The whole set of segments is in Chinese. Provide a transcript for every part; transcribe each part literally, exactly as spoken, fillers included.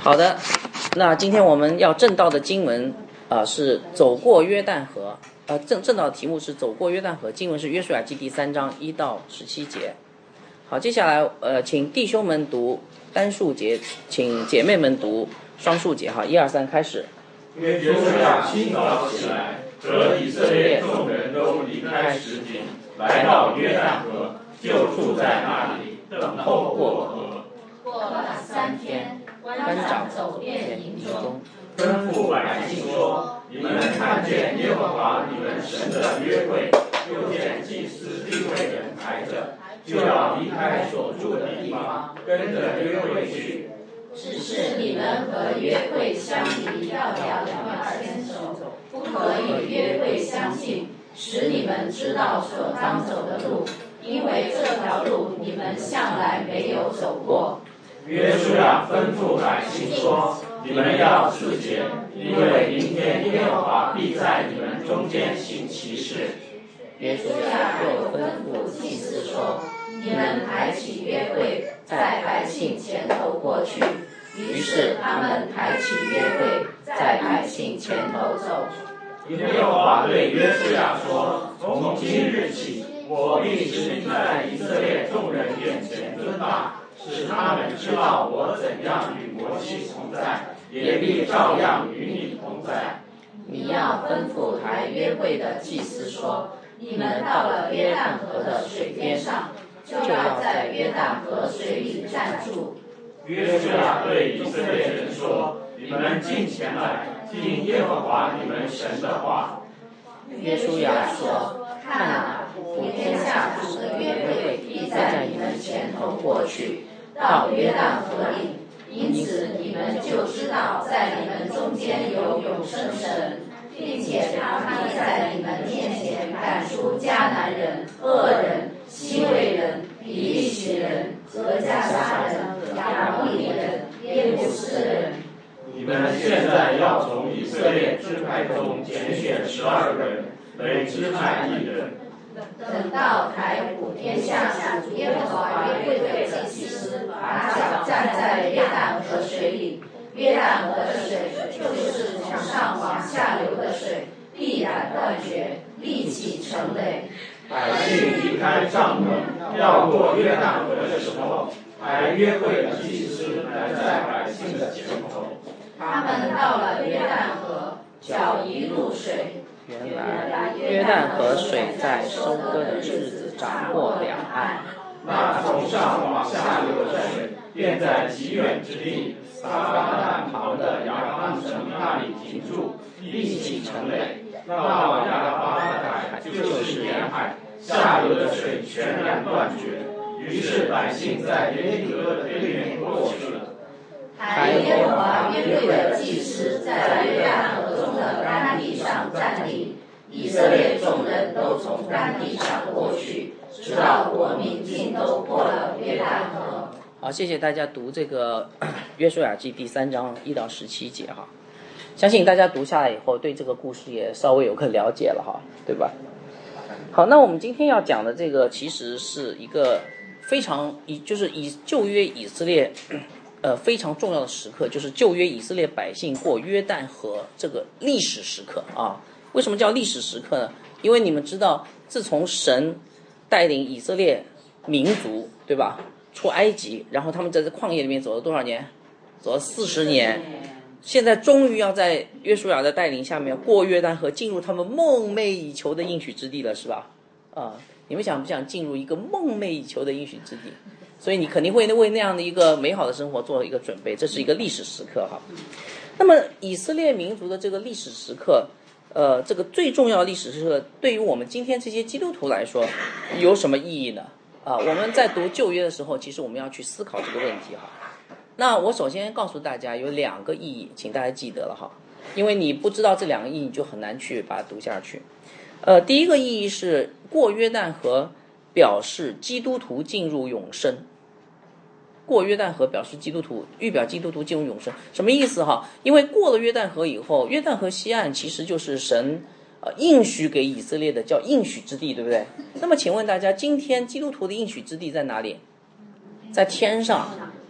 好的，那今天我们要正道的经文啊、呃、是走过约旦河，呃正正道的题目是走过约旦河，经文是约书亚记第三章一到十七节。好，接下来呃请弟兄们读单数节，请姐妹们读双数节。哈，一二三，开始。 约书亚清早起来，和以色列众人都离开什锦，来到约旦河，就住在那里，等候过河。 过了三天，官长走遍营中， 吩咐百姓说：你们看见耶和华你们神的约柜，又见祭司利未人抬着，就要离开所住的地方，跟着约柜去。 只是你们和约柜相离要要两百牵手，不可与约柜相近，使你们知道所当走的路，因为这条路你们向来没有走过。 约书亚吩咐百姓说：你们要自洁，因为明天耶和华必在你们中间行奇事。 约书亚又吩咐祭司说：你们抬起约柜，在百姓前头过去。于是他们抬起约柜，在百姓前头走。 耶和华对约书亚说：从今日起，我必使你在以色列众人面前尊大，使他们知道我怎样与摩西同在，也必照样与你同在。 你要吩咐抬约柜的祭司说：你们到了约旦河的水边上，就要在约旦河水里站住。 约书亚对以色列人说：你们进前来，听耶和华你们神的话。 约书亚说：看啊，普天下主的约柜必在你们前头过去，到约旦河里，因此你们就知道在你们中间有永生神，并且他必在你们面前赶出迦南人、恶人、希未人、比利洗人、革迦撒人、亚摩利人、耶布斯人。 你们现在要从以色列支派中拣选十二人，每支派一人。 等到抬普天下主耶和华约柜的祭司把脚站在约旦河水里，约旦河的水就是从上往下流的水，必然断绝，立起成垒。 百姓离开帐篷，要过约旦河的时候，抬约柜的祭司来在百姓的前头。 他们到了约旦河，脚一入水。 原来约旦河水在收割的日子涨过两岸， 那从上往下流的水，便在极远之地撒巴旦旁的亚当城那里停住，立起成垒。那往亚巴的海就是沿海，下流的水全然断绝。于是百姓在耶利哥的对面过去了。 抬耶和华约柜的祭司在约旦河中的干地上站立，以色列众人都从干地上过去，直到国民尽都过了约旦河。 好，谢谢大家读这个约书亚记第三章一到十七节哈，相信大家读下来以后，对这个故事也稍微有个了解了哈，对吧？好，那我们今天要讲的这个其实是一个非常以就是以旧约以色列呃非常重要的时刻，就是旧约以色列百姓过约旦河这个历史时刻啊。为什么叫历史时刻呢？因为你们知道，自从神带领以色列民族，对吧，出埃及，然后他们在这旷野里面走了多少年？走了四十年。现在终于要在约书亚的带领下面过约旦河，进入他们梦寐以求的应许之地了，是吧？啊，你们想不想进入一个梦寐以求的应许之地？所以你肯定会为那样的一个美好的生活做一个准备，这是一个历史时刻哈。那么以色列民族的这个历史时刻，呃，这个最重要的历史时刻，对于我们今天这些基督徒来说，有什么意义呢？啊，我们在读旧约的时候，其实我们要去思考这个问题哈。那我首先告诉大家有两个意义，请大家记得了哈，因为你不知道这两个意义，你就很难去把它读下去。呃，第一个意义是过约旦河表示基督徒进入永生。过约旦河表示基督徒，预表基督徒进入永生，什么意思哈？因为过了约旦河以后，约旦河西岸其实就是神呃应许给以色列的叫应许之地，对不对？那么请问大家，今天基督徒的应许之地在哪里？在天上。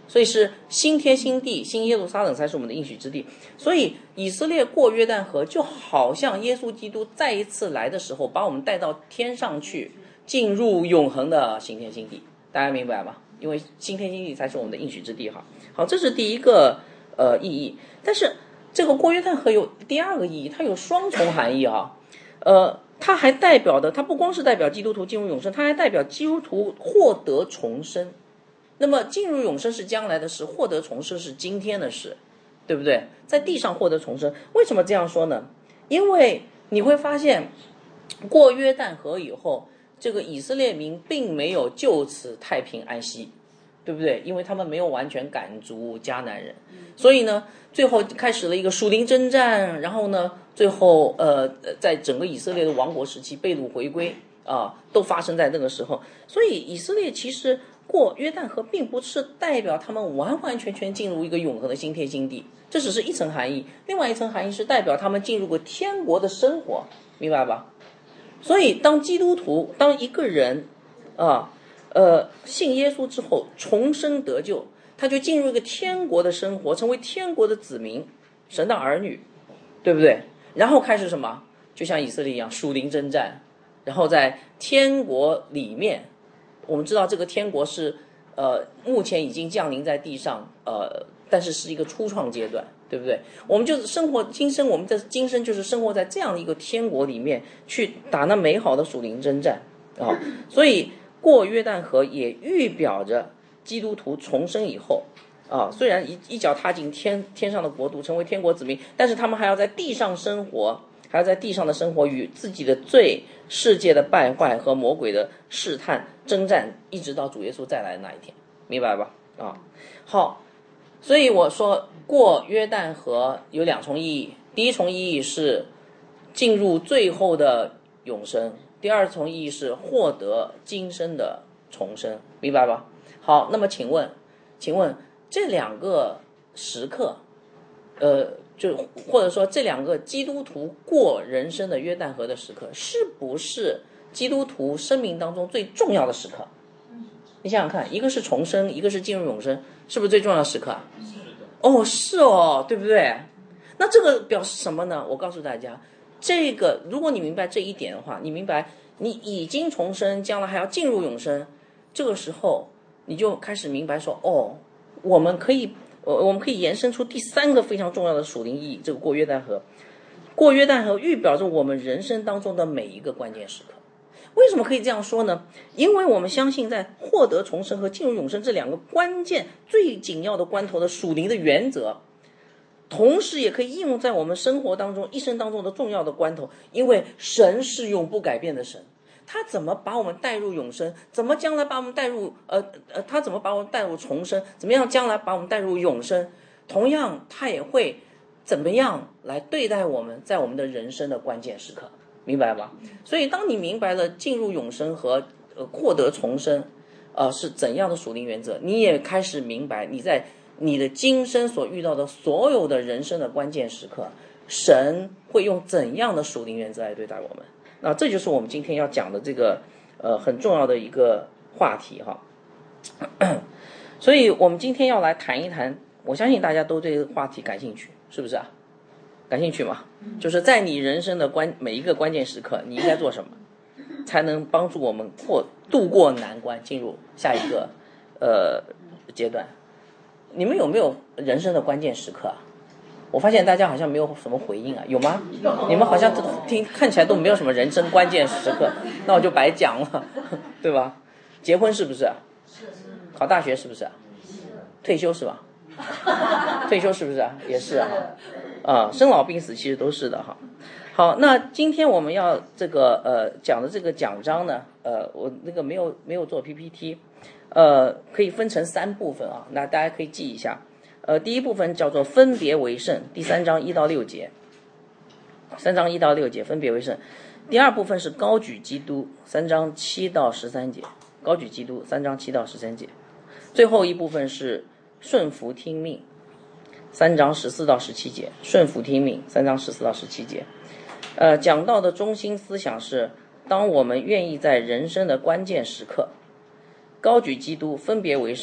所以是新天新地，新耶路撒冷才是我们的应许之地。所以以色列过约旦河，就好像耶稣基督再一次来的时候，把我们带到天上去，进入永恒的新天新地。大家明白吗？因为新天新地才是我们的应许之地。哈，好，这是第一个呃意义。但是这个过约旦河有第二个意义，它有双重含义哈。呃，它还代表的，它不光是代表基督徒进入永生，它还代表基督徒获得重生。那么进入永生是将来的事，获得重生是今天的事，对不对？在地上获得重生，为什么这样说呢？因为你会发现，过约旦河以后，这个以色列民并没有就此太平安息，对不对？因为他们没有完全赶逐迦南人，所以呢，最后开始了一个属灵征战，然后呢，最后呃，在整个以色列的王国时期被掳回归啊，都发生在那个时候。所以以色列其实过约旦河并不是代表他们完完全全进入一个永恒的新天新地，这只是一层含义。另外一层含义是代表他们进入过天国的生活，明白吧？所以当基督徒，当一个人啊呃信耶稣之后重生得救，他就进入一个天国的生活，成为天国的子民，神的儿女，对不对？然后开始什么？就像以色列一样，属灵征战，然后在天国里面，我们知道这个天国是呃目前已经降临在地上，呃，但是是一个初创阶段，对不对？我们就是生活今生，我们的今生就是生活在这样的一个天国里面，去打那美好的属灵征战啊。所以过约旦河也预表着基督徒重生以后啊，虽然一一脚踏进天天上的国度，成为天国子民，但是他们还要在地上生活，还要在地上的生活与自己的罪、世界的败坏和魔鬼的试探征战，一直到主耶稣再来的那一天，明白吧？啊，好，所以我说过约旦河有两重意义，第一重意义是进入最后的永生，第二重意义是获得今生的重生，明白吧？好，那么请问，请问这两个时刻，呃，就或者说这两个基督徒过人生的约旦河的时刻，是不是基督徒生命当中最重要的时刻？你想想看，一个是重生，一个是进入永生，是不是最重要的时刻？ 是的。 哦，是哦，对不对？那这个表示什么呢？我告诉大家，这个如果你明白这一点的话，你明白你已经重生，将来还要进入永生，这个时候你就开始明白说，哦，我们可以，呃，我们可以延伸出第三个非常重要的属灵意义，这个过约旦河。过约旦河预表着我们人生当中的每一个关键时刻。为什么可以这样说呢？因为我们相信在获得重生和进入永生这两个关键最紧要的关头的属灵的原则，同时也可以应用在我们生活当中一生当中的重要的关头。因为神是永不改变的神，他怎么把我们带入永生，怎么将来把我们带入呃呃，他怎么把我们带入重生，怎么样将来把我们带入永生，同样他也会怎么样来对待我们在我们的人生的关键时刻，明白吧？所以当你明白了进入永生和呃获得重生呃是怎样的属灵原则，你也开始明白你在你的今生所遇到的所有的人生的关键时刻，神会用怎样的属灵原则来对待我们。那这就是我们今天要讲的这个呃很重要的一个话题哈。所以我们今天要来谈一谈，我相信大家都对这个话题感兴趣，是不是啊？感兴趣吗？就是在你人生的关每一个关键时刻，你应该做什么，才能帮助我们过度过难关，进入下一个呃阶段？你们有没有人生的关键时刻啊？我发现大家好像没有什么回应啊，有吗？你们好像听看起来都没有什么人生关键时刻，那我就白讲了，对吧？结婚是不是？考大学是不是？退休是吧？退休是不是？也是啊。啊，生老病死其实都是的哈。好，那今天我们要这个呃讲的这个讲章呢，呃，我那个没有没有做 P P T， 呃，可以分成三部分啊，那大家可以记一下。呃，第一部分叫做分别为圣，第三章一到六节，三章一到六节分别为圣。第二部分是高举基督，三章七到十三节，高举基督，三章七到十三节。最后一部分是顺服听命，三章十四到十七节，顺服听命，三章十四到十七节。呃，讲到的中心思想是，当我们愿意在人生的关键时刻高举基督，分别为圣，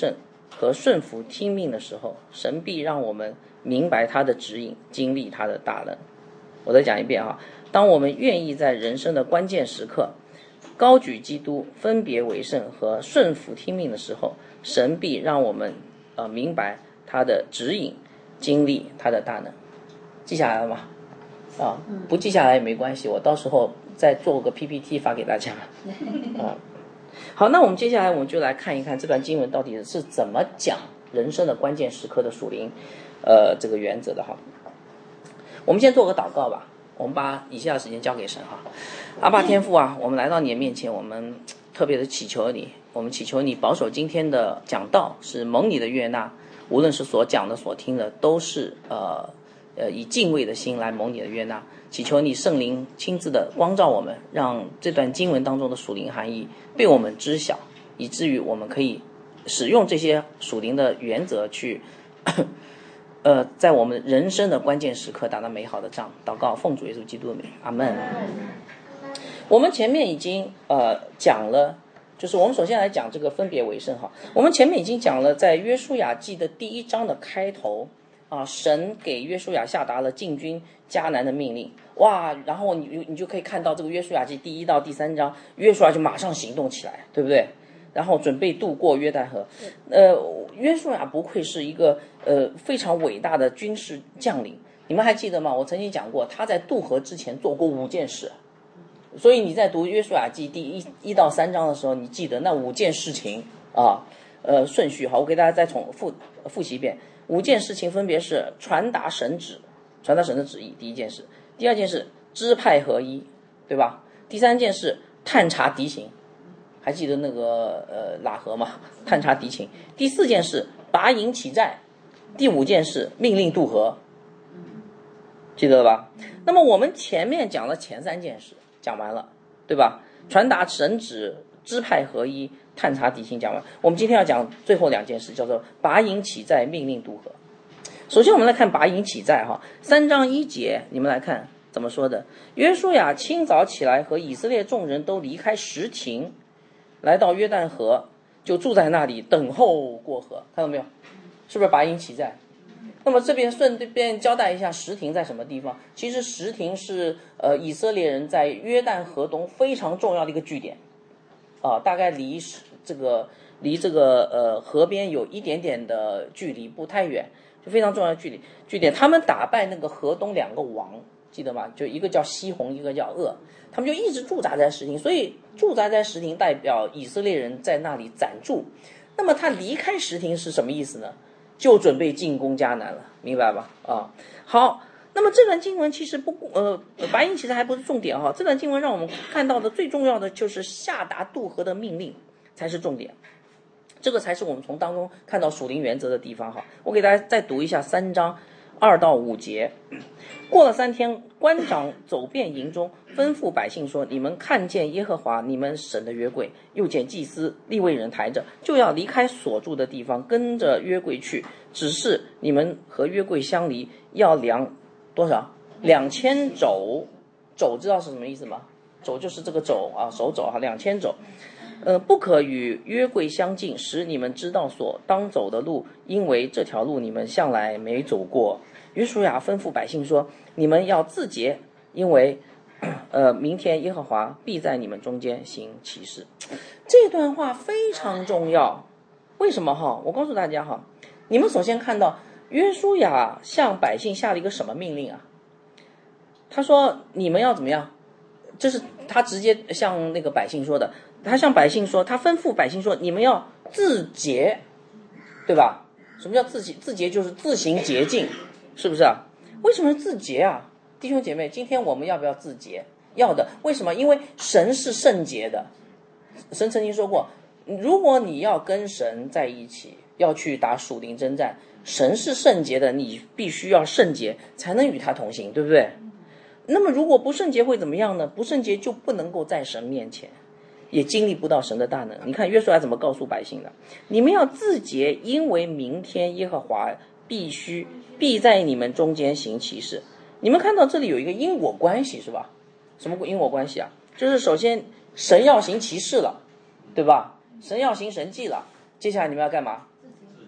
和顺服听命的时候，神必让我们明白他的指引，经历他的大能。我再讲一遍哈，当我们愿意在人生的关键时刻高举基督，分别为圣和顺服听命的时候，神必让我们呃明白他的指引，经历他的大能。记下来了吗？啊，不记下来也没关系，我到时候再做个 P P T 发给大家。啊，好，那我们接下来我们就来看一看这段经文到底是怎么讲人生的关键时刻的属灵呃这个原则的哈。我们先做个祷告吧，我们把以下的时间交给神哈。阿爸天父啊，我们来到你的面前，我们特别的祈求你，我们祈求你保守今天的讲道是蒙你的悦纳，无论是所讲的所听的都是呃呃以敬畏的心来蒙你的悦纳，祈求你圣灵亲自的光照我们，让这段经文当中的属灵含义被我们知晓，以至于我们可以使用这些属灵的原则去呃，在我们人生的关键时刻打那美好的仗。祷告奉主耶稣基督的名，阿门。我们前面已经呃讲了，就是我们首先来讲这个分别为圣哈。我们前面已经讲了，在约书亚记的第一章的开头啊，神给约书亚下达了进军迦南的命令，哇，然后你你就可以看到这个约书亚记第一到第三章，约书亚就马上行动起来，对不对？然后准备渡过约旦河。呃，约书亚不愧是一个呃非常伟大的军事将领。你们还记得吗？我曾经讲过，他在渡河之前做过五件事。所以你在读约书亚记第一一到三章的时候，你记得那五件事情啊，呃顺序好，我给大家再重复复习一遍。五件事情分别是传达神旨，传达神的旨意，第一件事；第二件事支派合一，对吧？第三件事探查敌情。还记得那个呃喇合吗？探查敌情。第四件事拔营起寨，第五件事命令渡河，记得了吧？那么我们前面讲了前三件事，讲完了，对吧？传达神旨、支派合一、探查敌情讲完，我们今天要讲最后两件事，叫做拔营起寨、命令渡河。首先我们来看拔营起寨哈，三章一节，你们来看怎么说的？约书亚清早起来，和以色列众人都离开什亭，来到约旦河，就住在那里等候过河。看到没有？是不是拔营起寨？那么这边顺便交代一下什亭在什么地方。其实什亭是呃以色列人在约旦河东非常重要的一个据点啊、呃，大概离这个离这个呃河边有一点点的距离，不太远，就非常重要的距离据点。他们打败那个河东两个王，记得吗？就一个叫西宏，一个叫噩，他们就一直驻扎在什亭，所以驻扎在什亭代表以色列人在那里暂住。那么他离开什亭是什么意思呢？就准备进攻迦南了，明白吧？啊，好，那么这段经文其实不呃，拔营其实还不是重点哈。这段经文让我们看到的最重要的就是下达渡河的命令才是重点，这个才是我们从当中看到属灵原则的地方哈。我给大家再读一下三章二到五节。过了三天，官长走遍营中，吩咐百姓说：你们看见耶和华你们神的约柜，又见祭司利未人抬着，就要离开所住的地方，跟着约柜去。只是你们和约柜相离，要量多少？两千肘。肘知道是什么意思吗？肘就是这个肘啊，手肘啊，两千肘。呃，不可与约柜相近，使你们知道所当走的路，因为这条路你们向来没走过。约书亚吩咐百姓说：你们要自洁，因为呃，明天耶和华必在你们中间行奇事。这段话非常重要，为什么哈？我告诉大家哈，你们首先看到约书亚向百姓下了一个什么命令啊？他说你们要怎么样？这是他直接向那个百姓说的。他向百姓说，他吩咐百姓说，你们要自洁，对吧？什么叫自洁？自洁就是自行洁净，是不是啊？为什么自洁啊？弟兄姐妹，今天我们要不要自洁？要的。为什么？因为神是圣洁的。神曾经说过，如果你要跟神在一起，要去打属灵征战，神是圣洁的，你必须要圣洁才能与他同行，对不对？那么如果不圣洁会怎么样呢？不圣洁就不能够在神面前，也经历不到神的大能。你看约书亚怎么告诉百姓的？你们要自洁，因为明天耶和华必须必在你们中间行奇事。你们看到这里有一个因果关系是吧？什么因果关系啊？就是首先神要行奇事了，对吧？神要行神迹了，接下来你们要干嘛？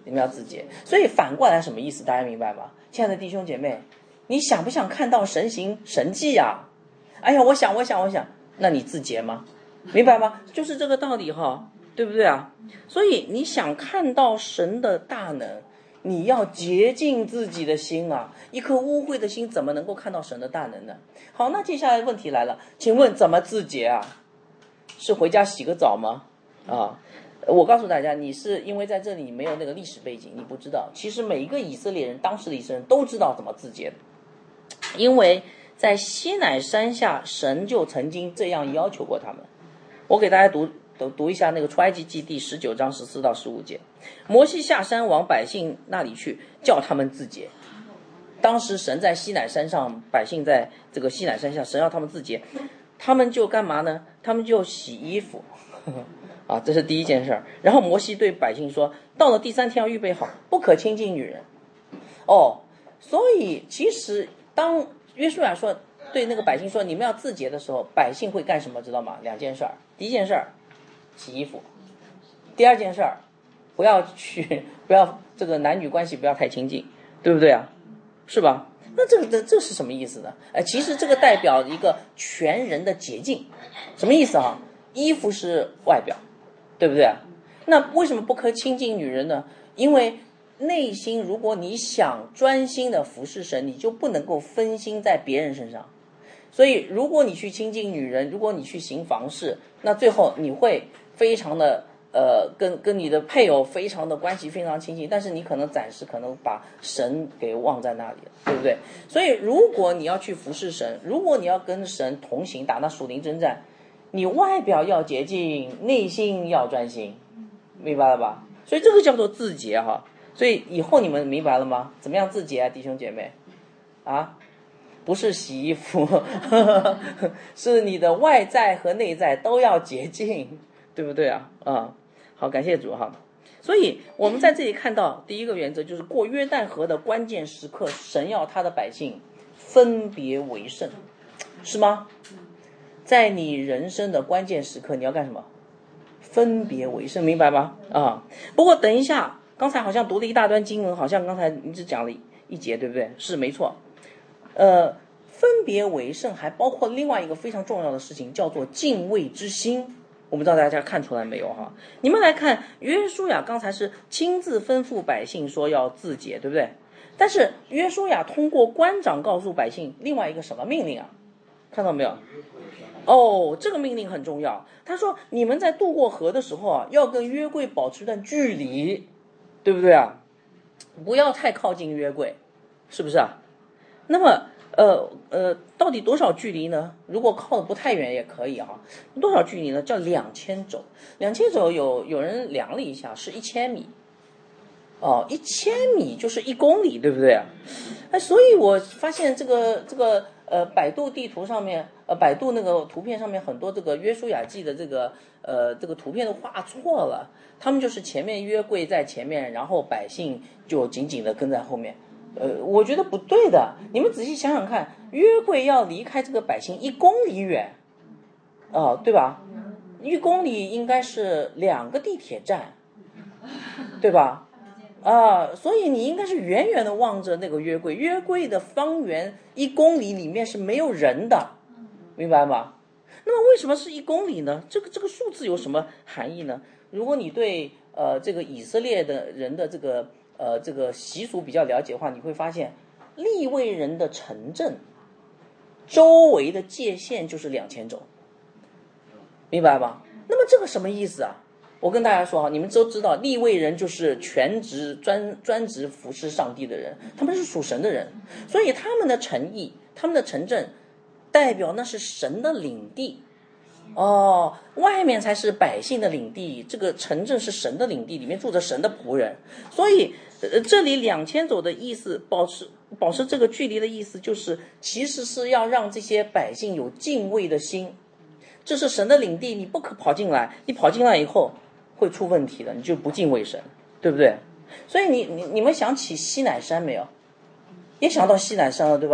你们要自洁。所以反过来什么意思？大家明白吗？亲爱的弟兄姐妹，你想不想看到神行神迹啊？哎呀，我想我想我想，那你自洁吗？明白吗？就是这个道理哈，对不对啊？所以你想看到神的大能，你要洁净自己的心啊！一颗污秽的心怎么能够看到神的大能呢？好，那接下来问题来了，请问怎么自洁啊？是回家洗个澡吗？啊，我告诉大家，你是因为在这里没有那个历史背景，你不知道。其实每一个以色列人，当时的以色列人都知道怎么自洁的，因为在西乃山下，神就曾经这样要求过他们。我给大家读读读一下那个出埃及记第十九章十四到十五节。摩西下山往百姓那里去，叫他们自洁。当时神在西乃山上，百姓在这个西乃山下，神要他们自洁，他们就干嘛呢？他们就洗衣服啊，这是第一件事儿。然后摩西对百姓说，到了第三天要预备好，不可亲近女人。哦，所以其实当约书亚说对那个百姓说你们要自洁的时候，百姓会干什么知道吗？两件事儿。第一件事儿，洗衣服。第二件事儿，不要去不要这个男女关系不要太亲近，对不对啊？是吧？那这个这这是什么意思呢？哎，其实这个代表一个全人的洁净。什么意思啊？衣服是外表，对不对啊？那为什么不可亲近女人呢？因为内心如果你想专心的服侍神，你就不能够分心在别人身上。所以如果你去亲近女人，如果你去行房事，那最后你会非常的呃跟跟你的配偶非常的关系非常亲近，但是你可能暂时可能把神给忘在那里了，对不对？所以如果你要去服侍神，如果你要跟神同行打那属灵征战，你外表要洁净，内心要专心，明白了吧？所以这个叫做自洁哈。所以以后你们明白了吗？怎么样自洁啊，弟兄姐妹啊？不是洗衣服是你的外在和内在都要洁净，对不对啊？啊、嗯，好，感谢主哈。所以我们在这里看到第一个原则就是过约旦河的关键时刻，神要他的百姓分别为圣，是吗？在你人生的关键时刻你要干什么？分别为圣，明白吗？啊、嗯，不过等一下，刚才好像读了一大段经文，好像刚才你只讲了一节，对不对？是没错。呃，分别为圣还包括另外一个非常重要的事情，叫做敬畏之心。我不知道大家看出来没有哈？你们来看，约书亚刚才是亲自吩咐百姓说要自洁，对不对？但是约书亚通过官长告诉百姓另外一个什么命令啊？看到没有？哦，这个命令很重要。他说你们在渡过河的时候啊，要跟约柜保持一段距离，对不对啊？不要太靠近约柜，是不是啊？那么呃呃，到底多少距离呢？如果靠得不太远也可以哈。多少距离呢？叫两千肘。两千肘有有人量了一下，是一千米。哦，一千米就是一公里，对不对啊？哎，所以我发现这个这个呃，百度地图上面，呃，百度那个图片上面很多这个约书亚记的这个呃这个图片都画错了。他们就是前面约柜在前面，然后百姓就紧紧的跟在后面。呃，我觉得不对的。你们仔细想想看，约柜要离开这个百姓一公里远，哦、呃，对吧？一公里应该是两个地铁站，对吧？啊、呃，所以你应该是远远的望着那个约柜，约柜的方圆一公里里面是没有人的，明白吗？那么为什么是一公里呢？这个这个数字有什么含义呢？如果你对呃这个以色列的人的这个呃，这个习俗比较了解的话，你会发现利未人的城镇周围的界限就是两千肘，明白吗？那么这个什么意思啊？我跟大家说啊，你们都知道，利未人就是全职专专职服侍上帝的人，他们是属神的人，所以他们的城邑、他们的城镇，代表那是神的领地。哦，外面才是百姓的领地，这个城镇是神的领地，里面住着神的仆人。所以，呃，这里两千走的意思，保持保持这个距离的意思，就是其实是要让这些百姓有敬畏的心。这是神的领地，你不可跑进来，你跑进来以后会出问题的，你就不敬畏神，对不对？所以你你你们想起西乃山没有？也想到西乃山了，对吧？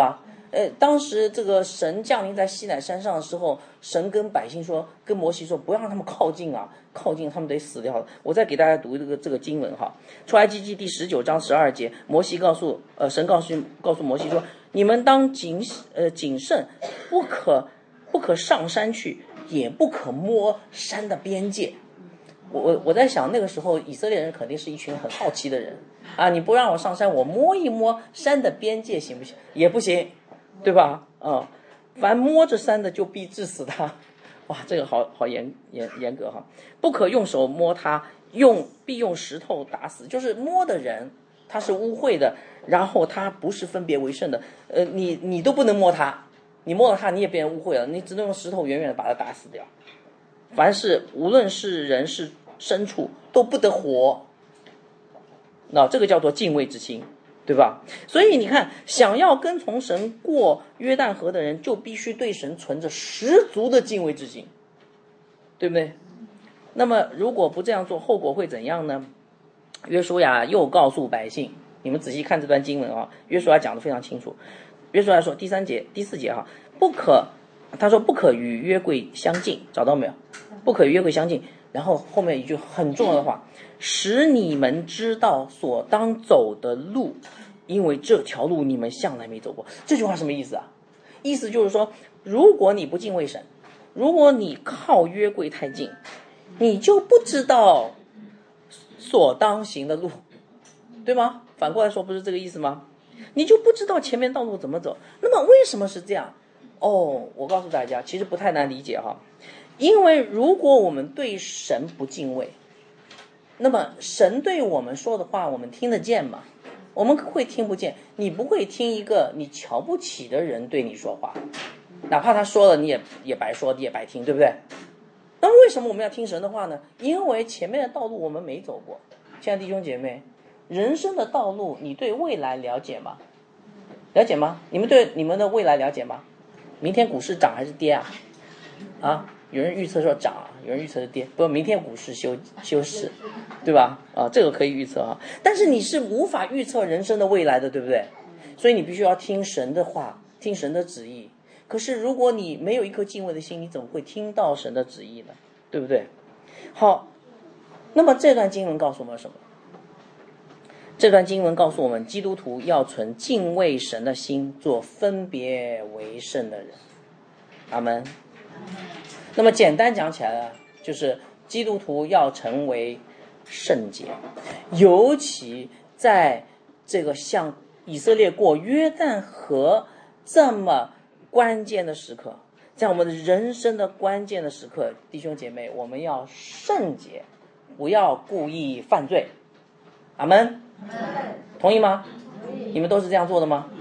呃，当时这个神降临在西乃山上的时候，神跟百姓说，跟摩西说，不要让他们靠近啊，靠近他们得死掉了。我再给大家读这个这个经文哈，出埃及记第十九章十二节，摩西告诉呃神告诉告诉摩西说，你们当谨呃谨慎，不可不可上山去，也不可摸山的边界。我我我在想，那个时候以色列人肯定是一群很好奇的人啊！你不让我上山，我摸一摸山的边界行不行？也不行，对吧？嗯，凡摸着山的就必治死他。哇，这个好好严严严格哈！不可用手摸他，用必用石头打死。就是摸的人他是污秽的，然后他不是分别为圣的，呃，你你都不能摸他，你摸了他你也变成污秽了，你只能用石头远远的把他打死掉。凡是无论是人是牲畜都不得活，那这个叫做敬畏之心，对吧？所以你看，想要跟从神过约旦河的人，就必须对神存着十足的敬畏之心，对不对？那么如果不这样做，后果会怎样呢？约书亚又告诉百姓，你们仔细看这段经文啊，约书亚讲得非常清楚。约书亚说第三节第四节哈，不可他说不可与约柜相近，找到没有？不可与约柜相近。然后后面一句很重要的话，使你们知道所当走的路，因为这条路你们向来没走过。这句话什么意思啊？意思就是说，如果你不敬畏神，如果你靠约柜太近，你就不知道所当行的路，对吗？反过来说不是这个意思吗？你就不知道前面道路怎么走。那么为什么是这样？哦，我告诉大家，其实不太难理解哈。因为如果我们对神不敬畏，那么神对我们说的话我们听得见吗？我们会听不见。你不会听一个你瞧不起的人对你说话，哪怕他说了你也也白说，你也白听，对不对？那为什么我们要听神的话呢？因为前面的道路我们没走过。亲爱的弟兄姐妹，人生的道路你对未来了解吗？了解吗？你们对你们的未来了解吗？明天股市涨还是跌啊？啊？有人预测说涨，有人预测是跌，不过明天股市休休市，对吧？啊，这个可以预测啊。但是你是无法预测人生的未来的，对不对？所以你必须要听神的话，听神的旨意。可是如果你没有一颗敬畏的心，你怎么会听到神的旨意呢？对不对？好，那么这段经文告诉我们什么？这段经文告诉我们，基督徒要存敬畏神的心，做分别为圣的人。阿们。那么简单讲起来呢，就是基督徒要成为圣洁，尤其在这个像以色列过约旦河这么关键的时刻，在我们的人生的关键的时刻，弟兄姐妹，我们要圣洁，不要故意犯罪。阿们，同意吗？你们都是这样做的吗？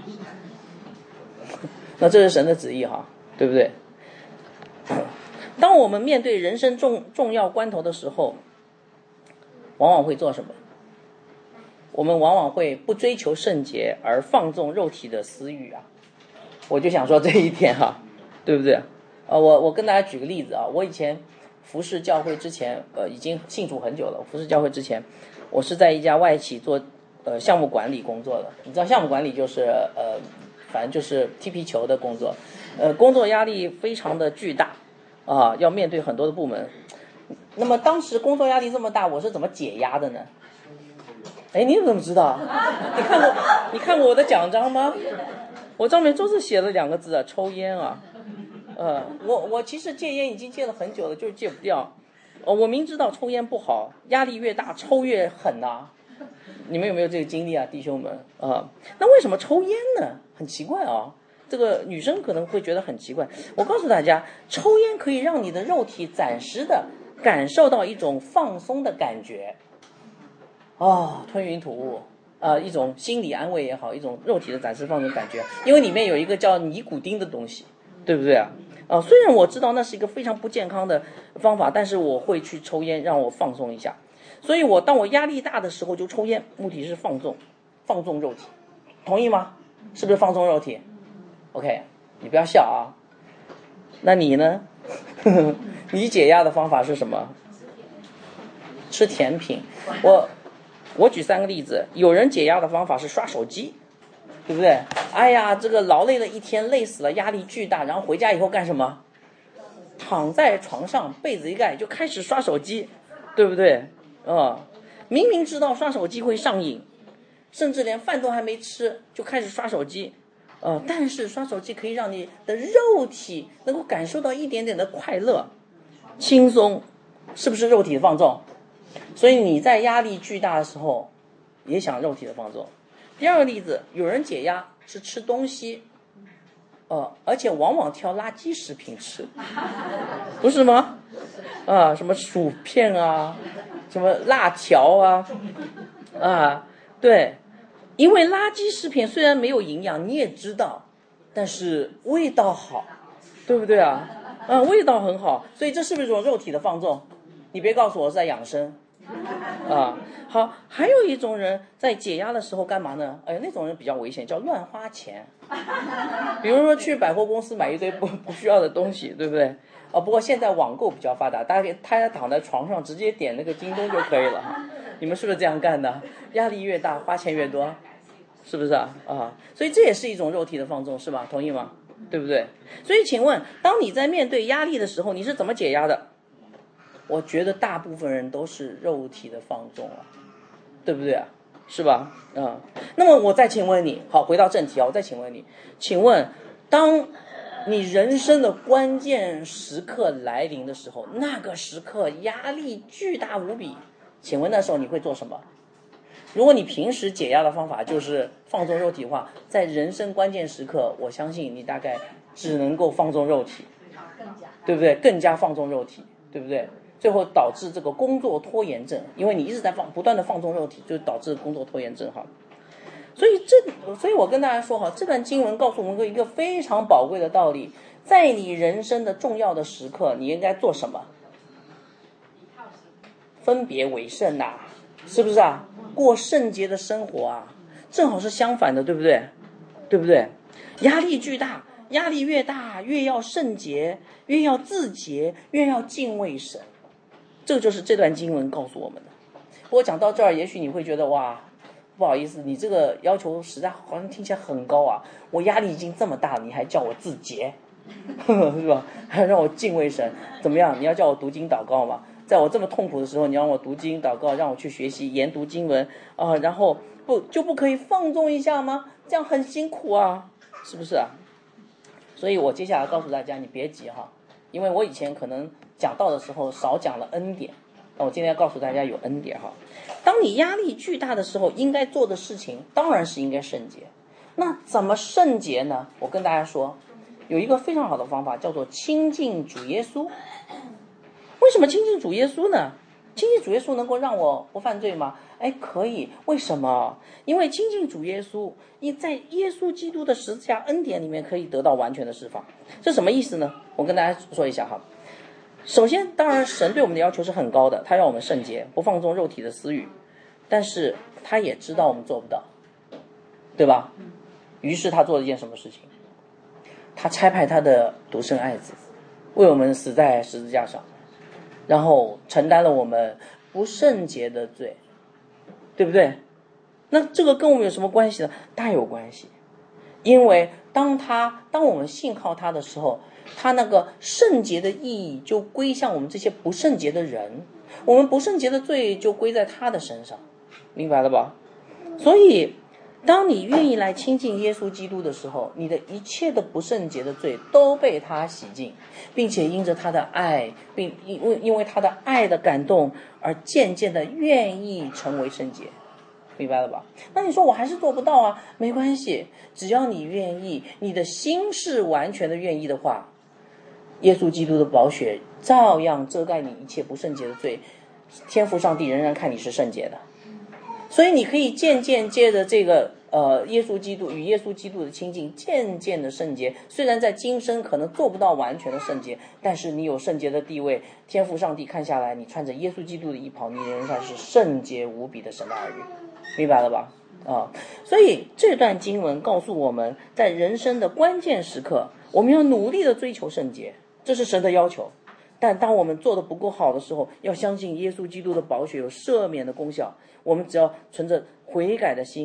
那这是神的旨意哈，对不对？当我们面对人生重重要关头的时候，往往会做什么？我们往往会不追求圣洁，而放纵肉体的私欲啊！我就想说这一点哈，对不对？呃，我我跟大家举个例子啊，我以前服侍教会之前，呃，已经信主很久了。服侍教会之前，我是在一家外企做呃项目管理工作的。你知道项目管理就是呃，反正就是踢皮球的工作，呃，工作压力非常的巨大。啊，要面对很多的部门。那么当时工作压力这么大，我是怎么解压的呢？哎，你怎么知道？你看过你看过我的奖章吗？我上面就是写了两个字啊，抽烟啊。呃，我我其实戒烟已经戒了很久了，就是戒不掉。哦，我明知道抽烟不好，压力越大抽越狠呐、啊。你们有没有这个经历啊，弟兄们啊、呃？那为什么抽烟呢？很奇怪啊。这个女生可能会觉得很奇怪，我告诉大家，抽烟可以让你的肉体暂时的感受到一种放松的感觉，哦，吞云吐雾，呃，一种心理安慰也好，一种肉体的暂时放松感觉，因为里面有一个叫尼古丁的东西，对不对啊？啊、呃，虽然我知道那是一个非常不健康的方法，但是我会去抽烟，让我放松一下。所以我当我压力大的时候就抽烟，目的是放纵，放纵肉体，同意吗？是不是放纵肉体？OK， 你不要笑啊。那你呢？你解压的方法是什么？吃甜品。我我举三个例子，有人解压的方法是刷手机，对不对？ 哎呀，这个劳累了一天，累死了，压力巨大，然后回家以后干什么？躺在床上，被子一盖就开始刷手机，对不对？啊、嗯，明明知道刷手机会上瘾，甚至连饭都还没吃就开始刷手机，呃，但是刷手机可以让你的肉体能够感受到一点点的快乐、轻松，是不是肉体的放纵？所以你在压力巨大的时候，也想肉体的放纵。第二个例子，有人解压是吃东西。呃，而且往往挑垃圾食品吃，不是吗？啊，什么薯片啊，什么辣条啊，啊，对，因为垃圾食品虽然没有营养，你也知道，但是味道好，对不对啊？嗯，味道很好，所以这是不是一种肉体的放纵？你别告诉我是在养生。啊，好，还有一种人在解压的时候干嘛呢？哎，那种人比较危险，叫乱花钱。比如说去百货公司买一堆不不需要的东西，对不对？啊，不过现在网购比较发达，大家他躺在床上直接点那个京东就可以了。你们是不是这样干的？压力越大，花钱越多，是不是啊？啊，所以这也是一种肉体的放纵，是吧？同意吗？对不对？所以请问，当你在面对压力的时候，你是怎么解压的？我觉得大部分人都是肉体的放纵啊，对不对啊？是吧？嗯，那么我再请问你，好，回到正题啊，我再请问你，请问，当你人生的关键时刻来临的时候，那个时刻压力巨大无比，请问那时候你会做什么？如果你平时解压的方法就是放纵肉体的话，在人生关键时刻，我相信你大概只能够放纵肉体，对不对？更加放纵肉体，对不对？最后导致这个工作拖延症，因为你一直在放不断的放纵肉体，就导致工作拖延症哈。所以这，所以我跟大家说哈，这段经文告诉我们一个非常宝贵的道理，在你人生的重要的时刻，你应该做什么？分别为圣呐、啊，是不是啊？过圣洁的生活啊，正好是相反的，对不对？对不对？压力巨大，压力越大，越要圣洁，越要自洁，越要敬畏神。这就是这段经文告诉我们的。我讲到这儿，也许你会觉得哇，不好意思，你这个要求实在好像听起来很高啊！我压力已经这么大了，你还叫我自洁，是吧？还让我敬畏神，怎么样？你要叫我读经祷告吗？在我这么痛苦的时候，你让我读经祷告，让我去学习研读经文啊、呃，然后不就不可以放纵一下吗？这样很辛苦啊，是不是啊？所以我接下来告诉大家，你别急哈，因为我以前可能讲道的时候少讲了恩典，那我今天要告诉大家有恩典哈。当你压力巨大的时候，应该做的事情当然是应该圣洁。那怎么圣洁呢？我跟大家说，有一个非常好的方法，叫做亲近主耶稣。为什么亲近主耶稣呢？亲近主耶稣能够让我不犯罪吗？哎，可以。为什么？因为亲近主耶稣，你在耶稣基督的十字架恩典里面可以得到完全的释放。这什么意思呢？我跟大家说一下哈。首先，当然神对我们的要求是很高的，他让我们圣洁，不放纵肉体的私欲，但是他也知道我们做不到，对吧？于是他做了一件什么事情？他差派他的独生爱子为我们死在十字架上，然后承担了我们不圣洁的罪，对不对？那这个跟我们有什么关系呢？大有关系。因为当他当我们信靠他的时候，他那个圣洁的意义就归向我们这些不圣洁的人，我们不圣洁的罪就归在他的身上，明白了吧？所以当你愿意来亲近耶稣基督的时候，你的一切的不圣洁的罪都被他洗净，并且因着他的爱，并因为因为他的爱的感动而渐渐的愿意成为圣洁，明白了吧？那你说我还是做不到啊，没关系，只要你愿意，你的心是完全的愿意的话，耶稣基督的宝血照样遮盖你一切不圣洁的罪，天父上帝仍然看你是圣洁的。所以你可以渐渐借着这个呃耶稣基督与耶稣基督的亲近，渐渐的圣洁。虽然在今生可能做不到完全的圣洁，但是你有圣洁的地位，天父上帝看下来，你穿着耶稣基督的衣袍，你仍然是圣洁无比的神的儿女，明白了吧？啊，所以这段经文告诉我们，在人生的关键时刻，我们要努力的追求圣洁，这是神的要求。但当我们做得不够好的时候，要相信耶稣基督的宝血有赦免的功效，我们只要存着悔改的心，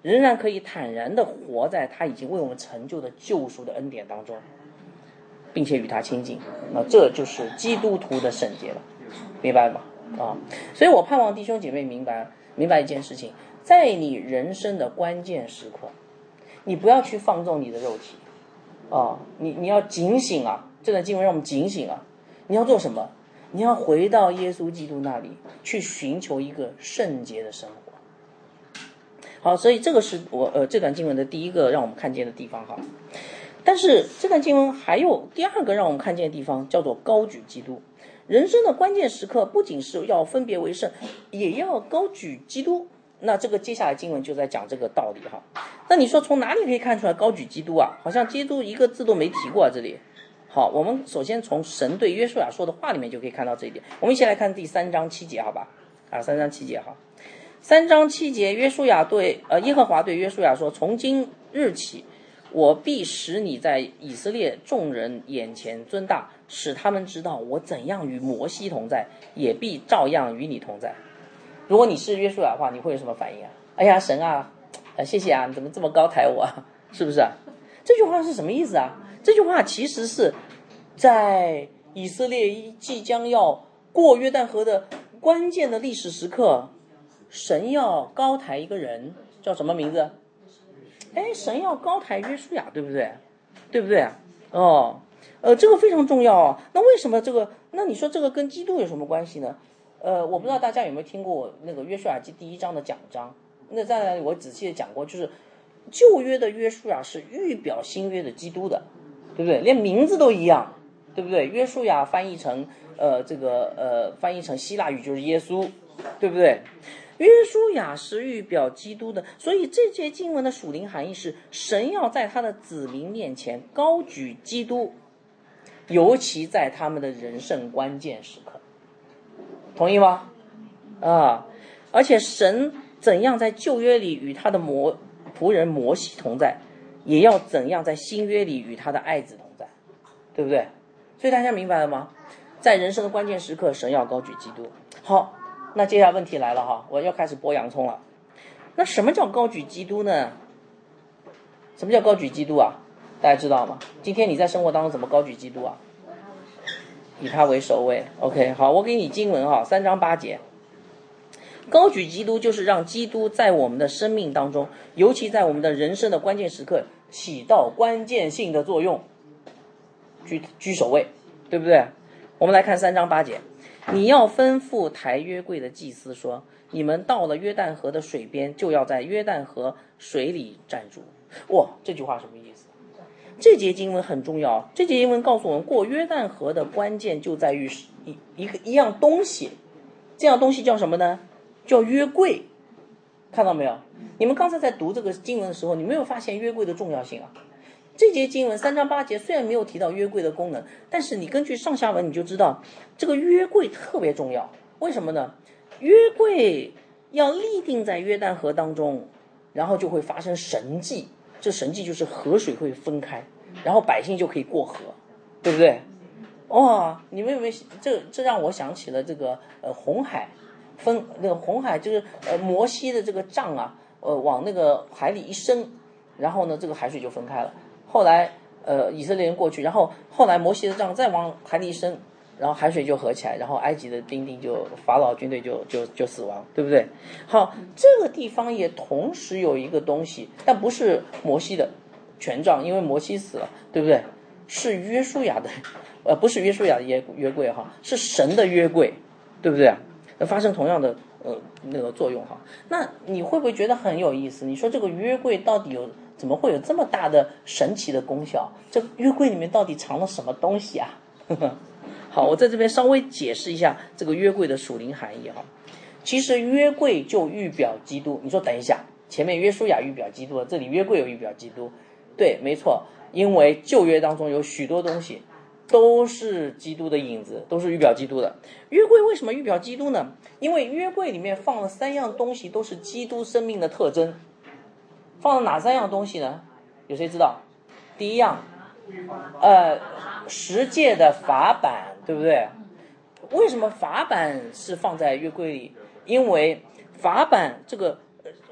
仍然可以坦然地活在他已经为我们成就的救赎的恩典当中，并且与他亲近。那这就是基督徒的圣洁了，明白吗？啊，所以我盼望弟兄姐妹明白明白一件事情，在你人生的关键时刻，你不要去放纵你的肉体啊，你你要警醒啊！这段经文让我们警醒啊！你要做什么？你要回到耶稣基督那里，去寻求一个圣洁的生活。好，所以这个是我呃这段经文的第一个让我们看见的地方哈。但是这段经文还有第二个让我们看见的地方，叫做高举基督。人生的关键时刻，不仅是要分别为圣，也要高举基督。那这个接下来经文就在讲这个道理哈。那你说从哪里可以看出来高举基督啊？好像基督一个字都没提过啊这里。好，我们首先从神对约书亚说的话里面就可以看到这一点。我们一起来看第三章七节，好吧？啊，三章七节哈。三章七节，约书亚对呃耶和华对约书亚说：“从今日起，我必使你在以色列众人眼前尊大，使他们知道我怎样与摩西同在，也必照样与你同在。”如果你是约书亚的话，你会有什么反应啊？哎呀，神啊，呃、谢谢啊，你怎么这么高抬我啊？是不是啊？这句话是什么意思啊？这句话其实是在以色列即将要过约旦河的关键的历史时刻，神要高抬一个人，叫什么名字？哎，神要高抬约书亚，对不对？对不对？哦，呃，这个非常重要啊。那为什么这个？那你说这个跟基督有什么关系呢？呃，我不知道大家有没有听过那个约书亚记第一章的讲章。那在那里我仔细的讲过，就是旧约的约书亚是预表新约的基督的，对不对？连名字都一样，对不对？约书亚翻译成呃这个呃翻译成希腊语就是耶稣，对不对？约书亚是预表基督的，所以这节经文的属灵含义是神要在他的子民面前高举基督，尤其在他们的人生关键时刻，同意吗？啊，而且神怎样在旧约里与他的摩仆人摩西同在，也要怎样在新约里与他的爱子同在，对不对？所以大家明白了吗？在人生的关键时刻，神要高举基督。好，那接下来问题来了哈，我要开始剥洋葱了。那什么叫高举基督呢？什么叫高举基督啊？大家知道吗？今天你在生活当中怎么高举基督啊？以他为首位。 OK， 好，我给你经文哈，三章八节。高举基督就是让基督在我们的生命当中，尤其在我们的人生的关键时刻起到关键性的作用，居居首位，对不对？我们来看三章八节。你要吩咐抬约柜的祭司说，你们到了约旦河的水边，就要在约旦河水里站住。哇，这句话什么意思？这节经文很重要，这节经文告诉我们，过约旦河的关键就在于一一个一样东西，这样东西叫什么呢？叫约柜。看到没有？你们刚才在读这个经文的时候，你没有发现约柜的重要性啊？这节经文三章八节虽然没有提到约柜的功能，但是你根据上下文你就知道这个约柜特别重要。为什么呢？约柜要立定在约旦河当中，然后就会发生神迹，这神迹就是河水会分开，然后百姓就可以过河，对不对？哇、哦，你们有没有这这让我想起了这个呃红海分那个红海就是呃摩西的这个杖啊，呃往那个海里一伸，然后呢这个海水就分开了。后来呃以色列人过去，然后后来摩西的杖再往海里一伸，然后海水就合起来，然后埃及的兵丁就法老军队就就就死亡，对不对？好，这个地方也同时有一个东西，但不是摩西的权杖，因为摩西死了，对不对？是约书亚的，呃，不是约书亚的约约柜哈，是神的约柜，对不对？发生同样的呃那个作用哈。那你会不会觉得很有意思？你说这个约柜到底有怎么会有这么大的神奇的功效？这个约柜里面到底藏了什么东西啊？好，我在这边稍微解释一下这个约柜的属灵含义哈。其实约柜就预表基督。你说等一下，前面约书亚预表基督了，这里约柜有预表基督？对，没错，因为旧约当中有许多东西都是基督的影子，都是预表基督的。约柜为什么预表基督呢？因为约柜里面放了三样东西，都是基督生命的特征。放了哪三样东西呢？有谁知道？第一样，呃，十诫的法版，对不对？为什么法版是放在约柜里？因为法版这个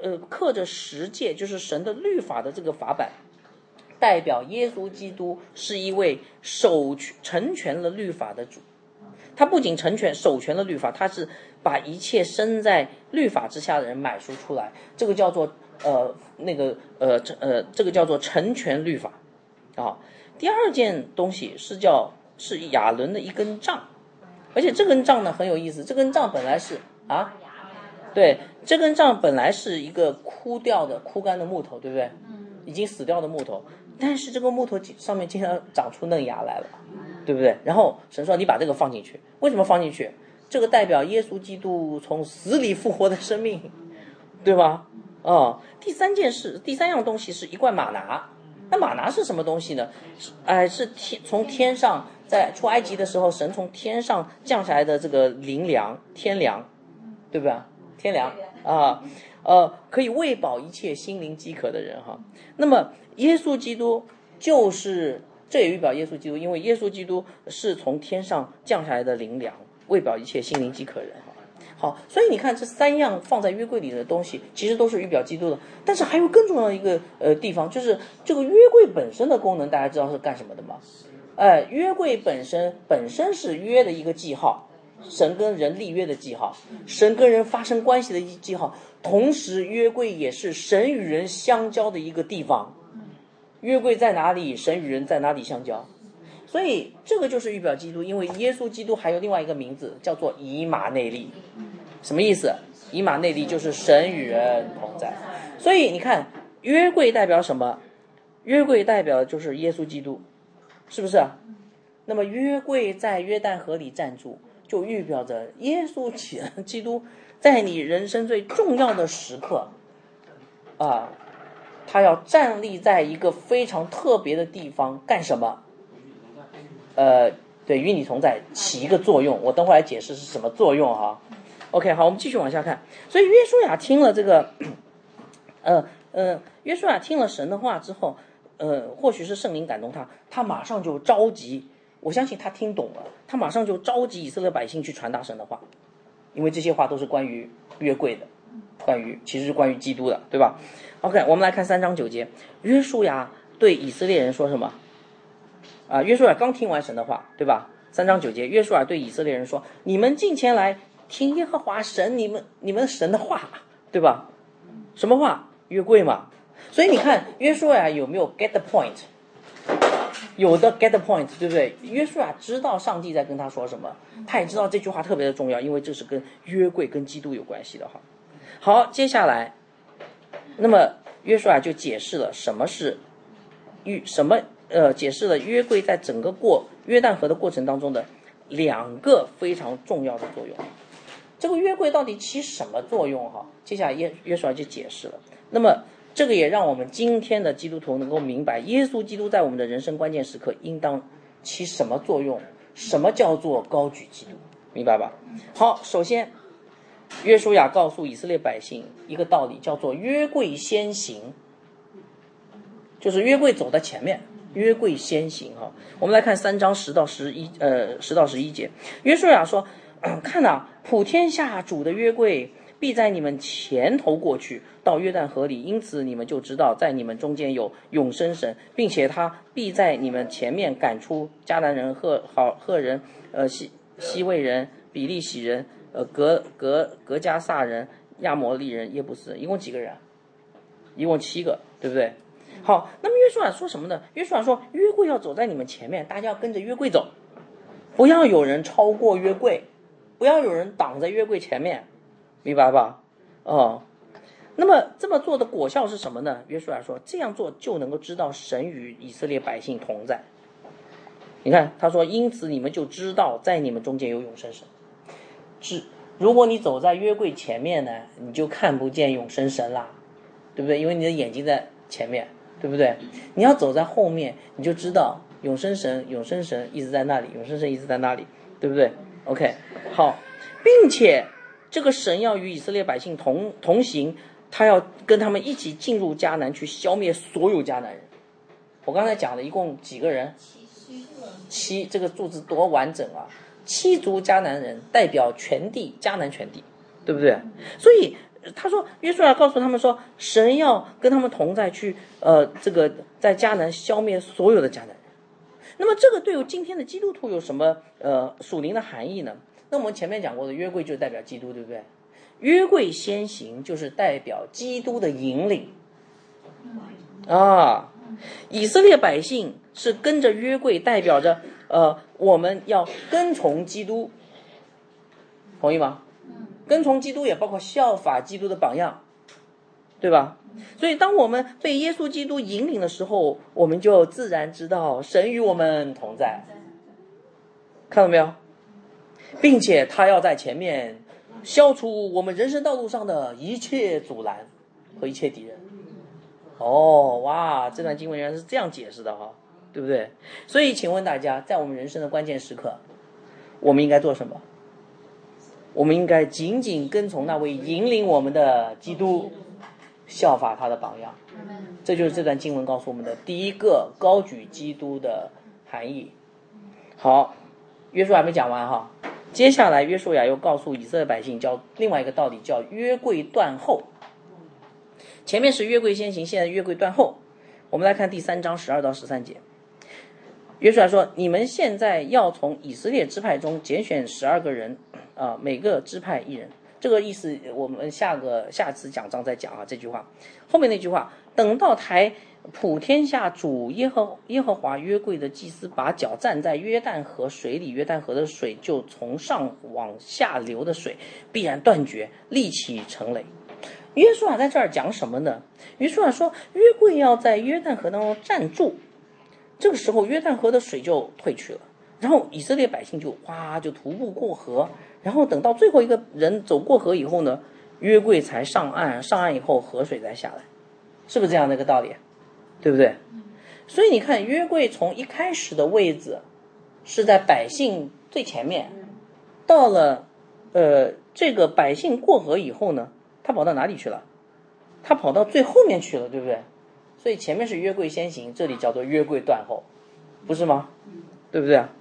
呃刻着十诫，就是神的律法的这个法版，代表耶稣基督是一位守成全了律法的主。他不仅成全守全了律法，他是把一切身在律法之下的人买赎出来，这个叫做呃那个呃呃这个叫做成全律法啊。第二件东西是叫是亚伦的一根杖，而且这根杖呢很有意思，这根杖本来是啊，对，这根杖本来是一个枯掉的枯干的木头，对不对？已经死掉的木头，但是这个木头上面经常长出嫩芽来了，对不对？然后神说你把这个放进去，为什么放进去？这个代表耶稣基督从死里复活的生命，对吧？哦，第三件事，第三样东西是一罐玛拿。那玛拿是什么东西呢？哎、呃，是天从天上，在出埃及的时候，神从天上降下来的这个灵粮，天粮，对不对？天粮啊，呃，可以喂饱一切心灵饥渴的人哈。那么耶稣基督就是，这也预表耶稣基督，因为耶稣基督是从天上降下来的灵粮，喂饱一切心灵饥渴人哈。好，所以你看这三样放在约柜里的东西，其实都是预表基督的。但是还有更重要的一个呃地方，就是这个约柜本身的功能，大家知道是干什么的吗？哎，约柜本身本身是约的一个记号，神跟人立约的记号，神跟人发生关系的一记号。同时，约柜也是神与人相交的一个地方。约柜在哪里，神与人在哪里相交。所以这个就是预表基督，因为耶稣基督还有另外一个名字叫做以马内利。什么意思？以马内利就是神与人同在。所以你看，约柜代表什么？约柜代表的就是耶稣基督，是不是？那么约柜在约旦河里站住，就预表着耶稣基督在你人生最重要的时刻啊，他要站立在一个非常特别的地方干什么？呃，对，与你同在，起一个作用。我等会来解释是什么作用哈。OK， 好，我们继续往下看。所以约书亚听了这个，呃呃，约书亚听了神的话之后，呃，或许是圣灵感动他，他马上就召集。我相信他听懂了，他马上就召集以色列百姓去传达神的话，因为这些话都是关于约柜的，关于其实是关于基督的，对吧 ？OK， 我们来看三章九节，约书亚对以色列人说什么？啊，约书亚刚听完神的话，对吧？三章九节，约书亚对以色列人说：“你们近前来听耶和华神你们你们神的话，对吧？什么话？约柜嘛。所以你看约书亚有没有 get the point？ 有的 get the point， 对不对？约书亚知道上帝在跟他说什么，他也知道这句话特别的重要，因为这是跟约柜跟基督有关系的哈。好，接下来，那么约书亚就解释了什么是约什么。呃，解释了约柜在整个过约旦河的过程当中的两个非常重要的作用。这个约柜到底起什么作用哈？接下来约约书亚就解释了。那么这个也让我们今天的基督徒能够明白，耶稣基督在我们的人生关键时刻应当起什么作用，什么叫做高举基督，明白吧？好，首先约书亚告诉以色列百姓一个道理，叫做约柜先行，就是约柜走在前面。约柜先行哈，我们来看三章十到十一，呃，十到十一节。约书亚说：“呃、看呐、啊，普天下主的约柜必在你们前头过去，到约旦河里，因此你们就知道，在你们中间有永生神，并且他必在你们前面赶出迦南人、赫好赫人、呃西西魏人、比利洗人、呃格格格加撒人、亚摩利人、耶布斯人，一共几个人？一共七个，对不对？”好，那么约书亚说什么呢？约书亚说，约柜要走在你们前面，大家要跟着约柜走，不要有人超过约柜，不要有人挡在约柜前面，明白吧？哦，那么这么做的果效是什么呢？约书亚说，这样做就能够知道神与以色列百姓同在。你看，他说，因此你们就知道在你们中间有永生神。是，如果你走在约柜前面呢，你就看不见永生神啦，对不对？因为你的眼睛在前面。对不对？你要走在后面，你就知道永生神，永生神一直在那里，永生神一直在那里，对不对 ？OK， 好，并且这个神要与以色列百姓同同行，他要跟他们一起进入迦南，去消灭所有迦南人。我刚才讲了一共几个人？七，这个数字多完整啊！七族迦南人代表全地，迦南全地，对不对？所以他说约书亚告诉他们说，神要跟他们同在，去呃这个在迦南消灭所有的迦南人。那么这个对于今天的基督徒有什么呃属灵的含义呢？那我们前面讲过的约柜就代表基督，对不对？约柜先行就是代表基督的引领啊，以色列百姓是跟着约柜，代表着呃我们要跟从基督，同意吗？跟从基督也包括效法基督的榜样，对吧？所以当我们被耶稣基督引领的时候，我们就自然知道神与我们同在，看到没有？并且他要在前面消除我们人生道路上的一切阻拦和一切敌人。哦，哇，这段经文原来是这样解释的哈，对不对？所以请问大家，在我们人生的关键时刻，我们应该做什么？我们应该紧紧跟从那位引领我们的基督，效法他的榜样。这就是这段经文告诉我们的第一个高举基督的含义。好，约书亚还没讲完哈，接下来约书亚又告诉以色列百姓叫另外一个道理，叫约柜断后。前面是约柜先行，现在约柜断后。我们来看第三章十二到十三节。约书亚说，你们现在要从以色列支派中拣选十二个人啊、呃，每个支派一人。这个意思我们下个下次讲章再讲啊。这句话后面那句话，等到抬普天下主耶和耶和华约柜的祭司把脚站在约旦河水里，约旦河的水就从上往下流的水必然断绝，立起成垒。约书亚在这儿讲什么呢？约书亚说，约柜要在约旦河当中站住，这个时候约旦河的水就退去了，然后以色列百姓就哇就徒步过河，然后等到最后一个人走过河以后呢，约柜才上岸，上岸以后河水再下来，是不是这样的一个道理？对不对？所以你看，约柜从一开始的位置是在百姓最前面，到了呃这个百姓过河以后呢，他跑到哪里去了？他跑到最后面去了，对不对？所以前面是约柜先行，这里叫做约柜断后，不是吗？对不对啊？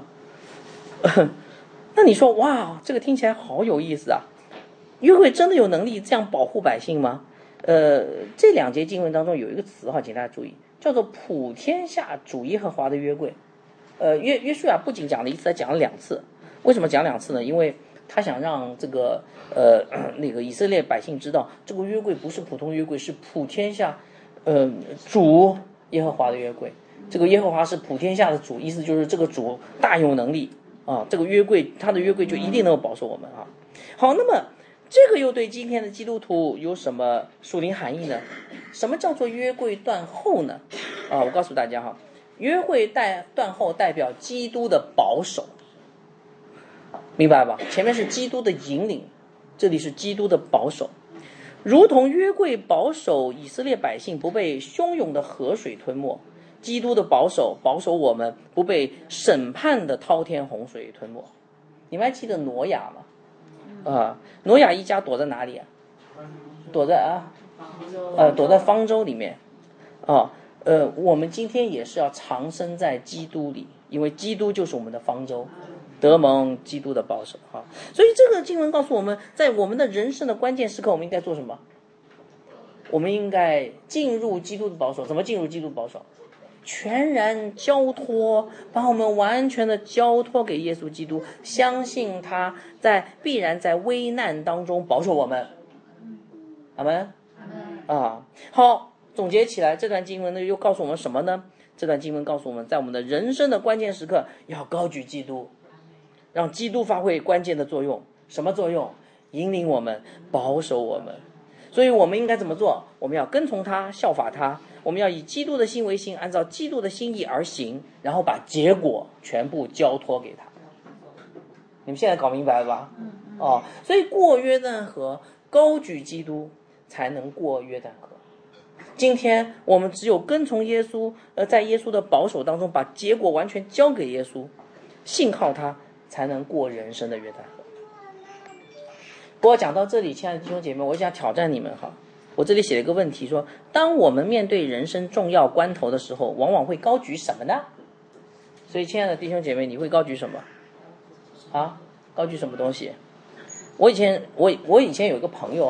那你说，哇，这个听起来好有意思啊！约柜真的有能力这样保护百姓吗？呃，这两节经文当中有一个词哈，请大家注意，叫做普天下主耶和华的约柜。呃，约约书亚不仅讲了一次，还讲了两次。为什么讲两次呢？因为他想让这个呃那个以色列百姓知道，这个约柜不是普通约柜，是普天下呃主耶和华的约柜。这个耶和华是普天下的主，意思就是这个主大有能力啊，这个约柜他的约柜就一定能够保守我们啊。好，那么这个又对今天的基督徒有什么属灵含义呢？什么叫做约柜断后呢？啊，我告诉大家哈，约柜带断后代表基督的保守，明白吧？前面是基督的引领，这里是基督的保守，如同约柜保守以色列百姓不被汹涌的河水吞没，基督的保守保守我们不被审判的滔天洪水吞没。你们还记得挪亚吗？啊，挪亚一家躲在哪里啊？躲在啊，呃，躲在方舟里面。啊，呃，我们今天也是要长生在基督里，因为基督就是我们的方舟，得蒙基督的保守啊。所以这个经文告诉我们，在我们的人生的关键时刻，我们应该做什么？我们应该进入基督的保守。怎么进入基督的保守？全然交托，把我们完全的交托给耶稣基督，相信他在必然在危难当中保守我们。阿们。啊，好，总结起来，这段经文呢又告诉我们什么呢？这段经文告诉我们，在我们的人生的关键时刻，要高举基督，让基督发挥关键的作用。什么作用？引领我们，保守我们。所以我们应该怎么做？我们要跟从他，效法他。我们要以基督的心为心，按照基督的心意而行，然后把结果全部交托给他。你们现在搞明白了吧？哦，所以过约旦河，高举基督，才能过约旦河。今天我们只有跟从耶稣，呃，在耶稣的保守当中，把结果完全交给耶稣，信靠他，才能过人生的约旦河。不过讲到这里，亲爱的弟兄姐妹，我想挑战你们哈。我这里写了一个问题，说当我们面对人生重要关头的时候，往往会高举什么呢？所以亲爱的弟兄姐妹，你会高举什么啊？高举什么东西？我以前我我以前有一个朋友啊，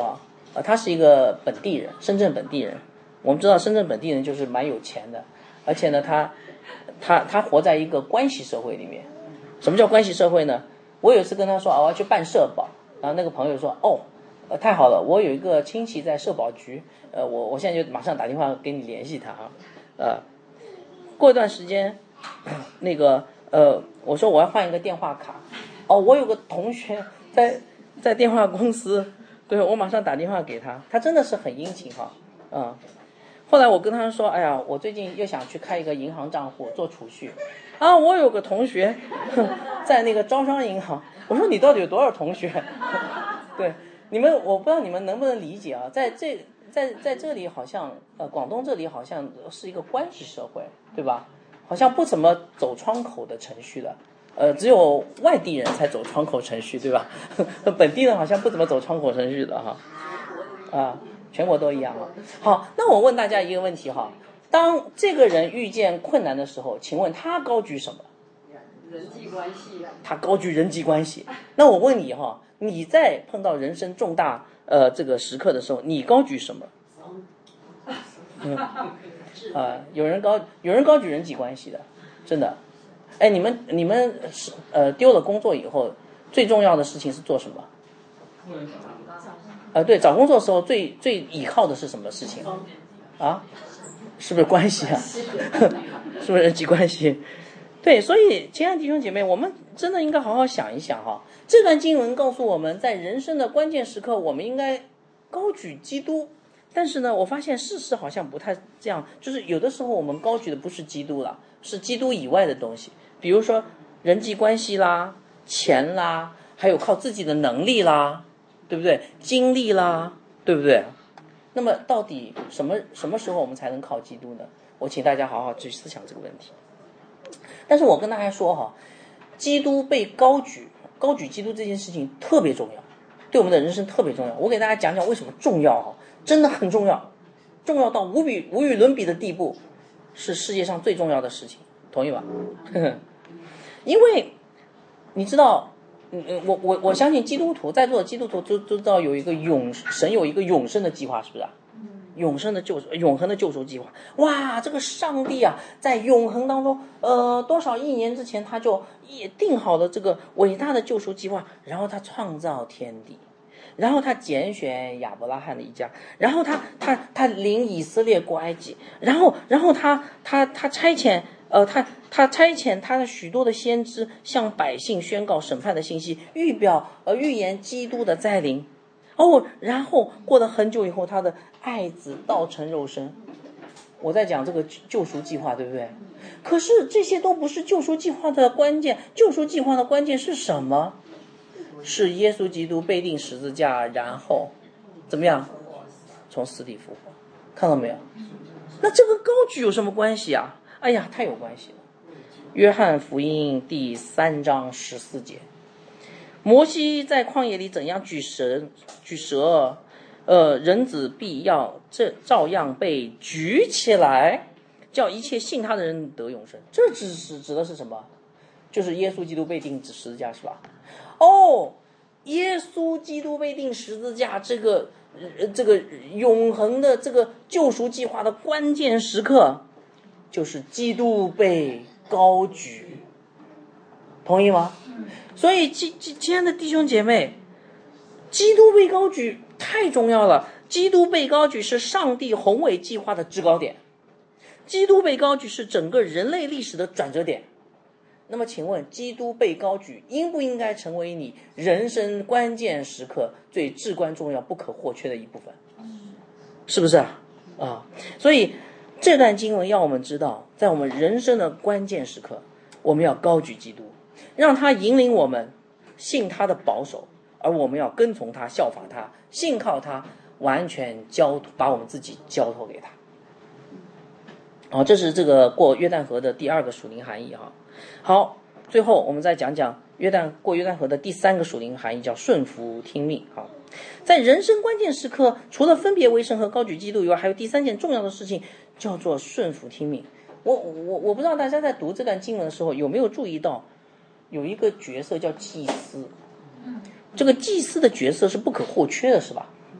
呃，他是一个本地人，深圳本地人。我们知道深圳本地人就是蛮有钱的，而且呢，他他他活在一个关系社会里面。什么叫关系社会呢？我有一次跟他说啊，我要去办社保，然后那个朋友说，哦，呃，太好了，我有一个亲戚在社保局，呃，我我现在就马上打电话给你联系他啊，呃，过一段时间，那个呃，我说我要换一个电话卡，哦，我有个同学在在电话公司，对，我马上打电话给他，他真的是很殷勤哈，嗯。后来我跟他说，哎呀，我最近又想去开一个银行账户做储蓄，啊，我有个同学在那个招商银行，我说你到底有多少同学？对，你们我不知道你们能不能理解啊，在这在在这里好像呃广东这里好像是一个关系社会，对吧？好像不怎么走窗口的程序的，呃，只有外地人才走窗口程序，对吧？本地人好像不怎么走窗口程序的哈，啊。全国都一样啊。好，那我问大家一个问题哈，当这个人遇见困难的时候，请问他高举什么？ 人际关系。 他高举人际关系。那我问你哈，你在碰到人生重大呃这个时刻的时候，你高举什么？嗯，啊、呃，有人高有人高举人际关系的，真的。哎，你们你们是呃丢了工作以后，最重要的事情是做什么？呃，对，找工作的时候最最依靠的是什么事情啊？是不是关系啊？是不是人际关系？对，所以亲爱的弟兄姐妹，我们真的应该好好想一想哈。这段经文告诉我们，在人生的关键时刻，我们应该高举基督。但是呢，我发现事实好像不太这样，就是有的时候我们高举的不是基督了，是基督以外的东西，比如说人际关系啦、钱啦，还有靠自己的能力啦。对不对？经历啦，对不对？那么到底什么什么时候我们才能靠基督呢？我请大家好好去思想这个问题。但是我跟大家说哈，基督被高举，高举基督这件事情特别重要，对我们的人生特别重要。我给大家讲讲为什么重要哈，真的很重要，重要到无比无与伦比的地步，是世界上最重要的事情，同意吧？因为你知道。嗯嗯，我我我相信基督徒在座的基督徒都都知道有一个永神有一个永生的计划，是不是啊？永生的救永恒的救赎计划。哇，这个上帝啊，在永恒当中，呃，多少亿年之前他就也定好了这个伟大的救赎计划，然后他创造天地，然后他拣选亚伯拉罕的一家，然后他他他领以色列过埃及，然后然后他他他差遣。呃，他他差遣他的许多的先知向百姓宣告审判的信息，预表呃预言基督的再临。哦，然后过了很久以后，他的爱子道成肉身。我在讲这个救赎计划，对不对？可是这些都不是救赎计划的关键，救赎计划的关键是什么？是耶稣基督被钉十字架，然后怎么样？从死里复活。看到没有？那这个高举有什么关系啊？哎呀，太有关系了。约翰福音第三章十四节，摩西在旷野里怎样举蛇，举蛇，呃，人子必要这照样被举起来，叫一切信他的人得永生。这指是指的是什么？就是耶稣基督被钉十字架，是吧？哦，耶稣基督被钉十字架，这个呃这个永恒的这个救赎计划的关键时刻。就是基督被高举，同意吗？所以亲亲爱的弟兄姐妹，基督被高举太重要了。基督被高举是上帝宏伟计划的制高点，基督被高举是整个人类历史的转折点。那么请问，基督被高举应不应该成为你人生关键时刻最至关重要不可或缺的一部分？是不是啊？啊，所以这段经文要我们知道，在我们人生的关键时刻，我们要高举基督，让他引领我们，信他的保守，而我们要跟从他，效法他，信靠他，完全交把我们自己交托给他。好，这是这个过约旦河的第二个属灵含义哈。好，最后我们再讲讲约旦过约旦河的第三个属灵含义，叫顺服听命。好，在人生关键时刻，除了分别为圣和高举基督以外，还有第三件重要的事情，叫做顺服听命。我我我不知道大家在读这段经文的时候有没有注意到，有一个角色叫祭司。这个祭司的角色是不可或缺的，是吧？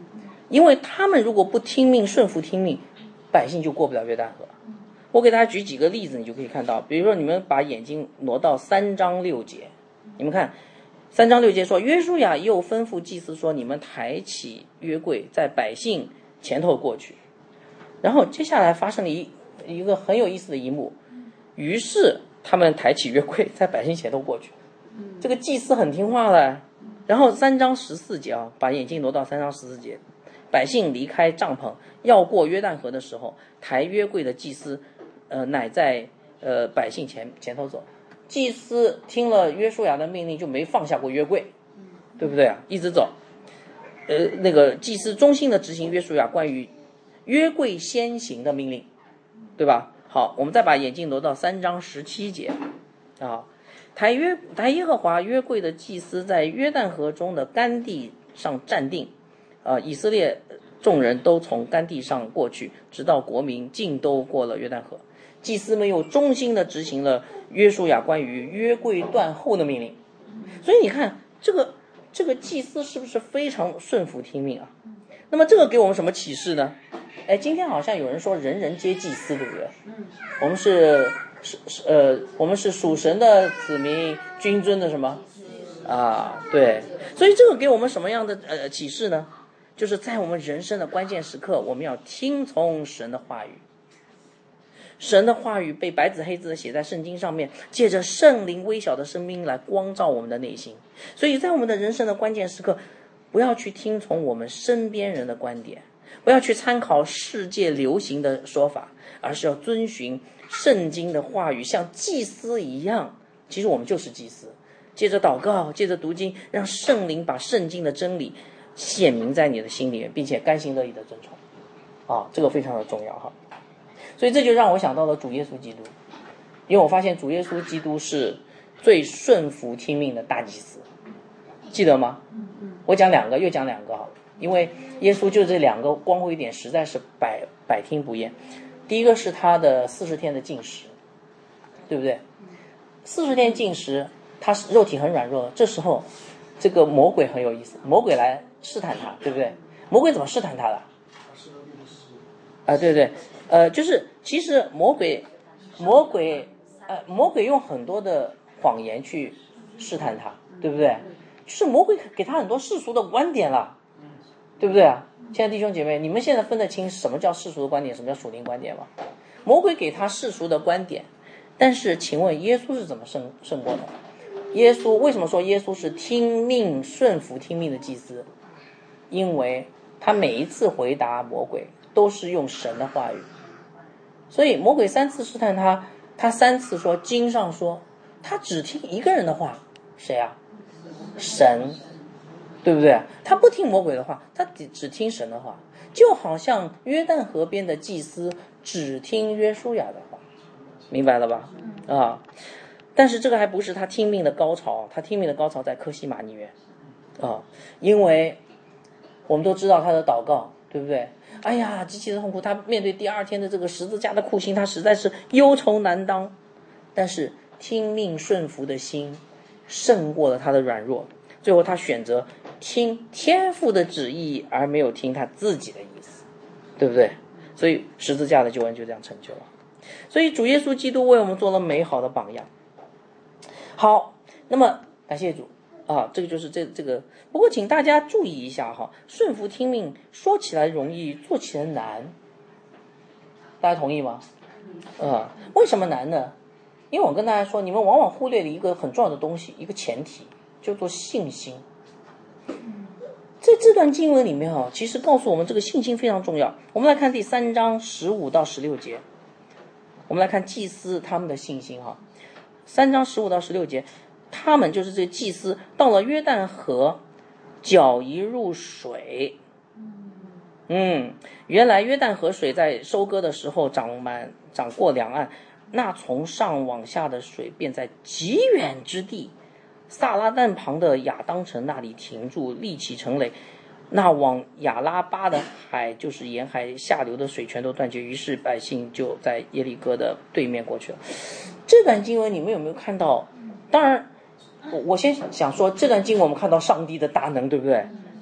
因为他们如果不听命顺服听命，百姓就过不了约旦河。我给大家举几个例子，你就可以看到，比如说你们把眼睛挪到三章六节，你们看三章六节说，约书亚又吩咐祭司说，你们抬起约柜在百姓前头过去。然后接下来发生了一一个很有意思的一幕，于是他们抬起约柜在百姓前头过去，这个祭司很听话了。然后三章十四节啊，把眼睛挪到三章十四节，百姓离开帐篷要过约旦河的时候，抬约柜的祭司呃，乃在呃百姓前前头走。祭司听了约书亚的命令，就没放下过约柜，对不对啊？一直走。呃，那个祭司忠心的执行约书亚关于约柜先行的命令，对吧？好，我们再把眼镜挪到三章十七节啊，抬约抬耶和华约柜的祭司在约旦河中的干地上站定，啊，以色列众人都从干地上过去，直到国民尽都过了约旦河。祭司们又忠心地执行了约书亚关于约柜断后的命令。所以你看这个这个祭司是不是非常顺服听命啊？那么这个给我们什么启示呢？哎，今天好像有人说人人皆祭司，对不对？我们是是是呃，我们是属神的子民，君尊的什么啊？对，所以这个给我们什么样的呃启示呢？就是在我们人生的关键时刻，我们要听从神的话语。神的话语被白纸黑字的写在圣经上面，借着圣灵微小的生命来光照我们的内心。所以在我们的人生的关键时刻，不要去听从我们身边人的观点，不要去参考世界流行的说法，而是要遵循圣经的话语，像祭司一样。其实我们就是祭司，借着祷告，借着读经，让圣灵把圣经的真理显明在你的心里面，并且甘心乐意的遵从啊，这个非常的重要哈。所以这就让我想到了主耶稣基督，因为我发现主耶稣基督是最顺服听命的大祭司，记得吗？我讲两个又讲两个哈，因为耶稣就这两个光辉点实在是百百听不厌。第一个是他的四十天的禁食，对不对？四十天禁食，他肉体很软弱，这时候这个魔鬼很有意思，魔鬼来试探他，对不对？魔鬼怎么试探他的？啊，对对，呃，就是其实魔鬼，魔鬼，呃，魔鬼用很多的谎言去试探他，对不对？就是魔鬼给他很多世俗的观点了，对不对啊？亲爱的弟兄姐妹，你们现在分得清什么叫世俗的观点，什么叫属灵观点吗？魔鬼给他世俗的观点，但是请问耶稣是怎么胜胜过的？耶稣为什么说耶稣是听命顺服听命的祭司？因为他每一次回答魔鬼都是用神的话语，所以魔鬼三次试探他，他三次说经上说他只听一个人的话，谁啊？神，对不对？他不听魔鬼的话，他只听神的话，就好像约旦河边的祭司只听约书亚的话，明白了吧？啊，但是这个还不是他听命的高潮，他听命的高潮在客西马尼园啊，因为我们都知道他的祷告，对不对？哎呀，极其的痛苦，他面对第二天的这个十字架的酷刑，他实在是忧愁难当。但是听命顺服的心胜过了他的软弱，最后他选择听天父的旨意，而没有听他自己的意思，对不对？所以十字架的救恩就这样成就了。所以主耶稣基督为我们做了美好的榜样。好，那么感谢主啊，这个就是这这个。不过请大家注意一下哈，顺服听命说起来容易，做起来难，大家同意吗？啊，为什么难呢？因为我跟大家说，你们往往忽略了一个很重要的东西，一个前提，叫做信心。在这段经文里面哈，其实告诉我们这个信心非常重要。我们来看第三章十五到十六节，我们来看祭司他们的信心哈。三章十五到十六节，他们就是这祭司到了约旦河，脚一入水。嗯，原来约旦河水在收割的时候涨满涨过两岸，那从上往下的水便在极远之地撒拉旦旁的亚当城那里停住，立起城垒。那往亚拉巴的海，就是沿海下流的水全都断绝，于是百姓就在耶利哥的对面过去了。这段经文你们有没有看到？当然我我先想说，这段经文我们看到上帝的大能，对不对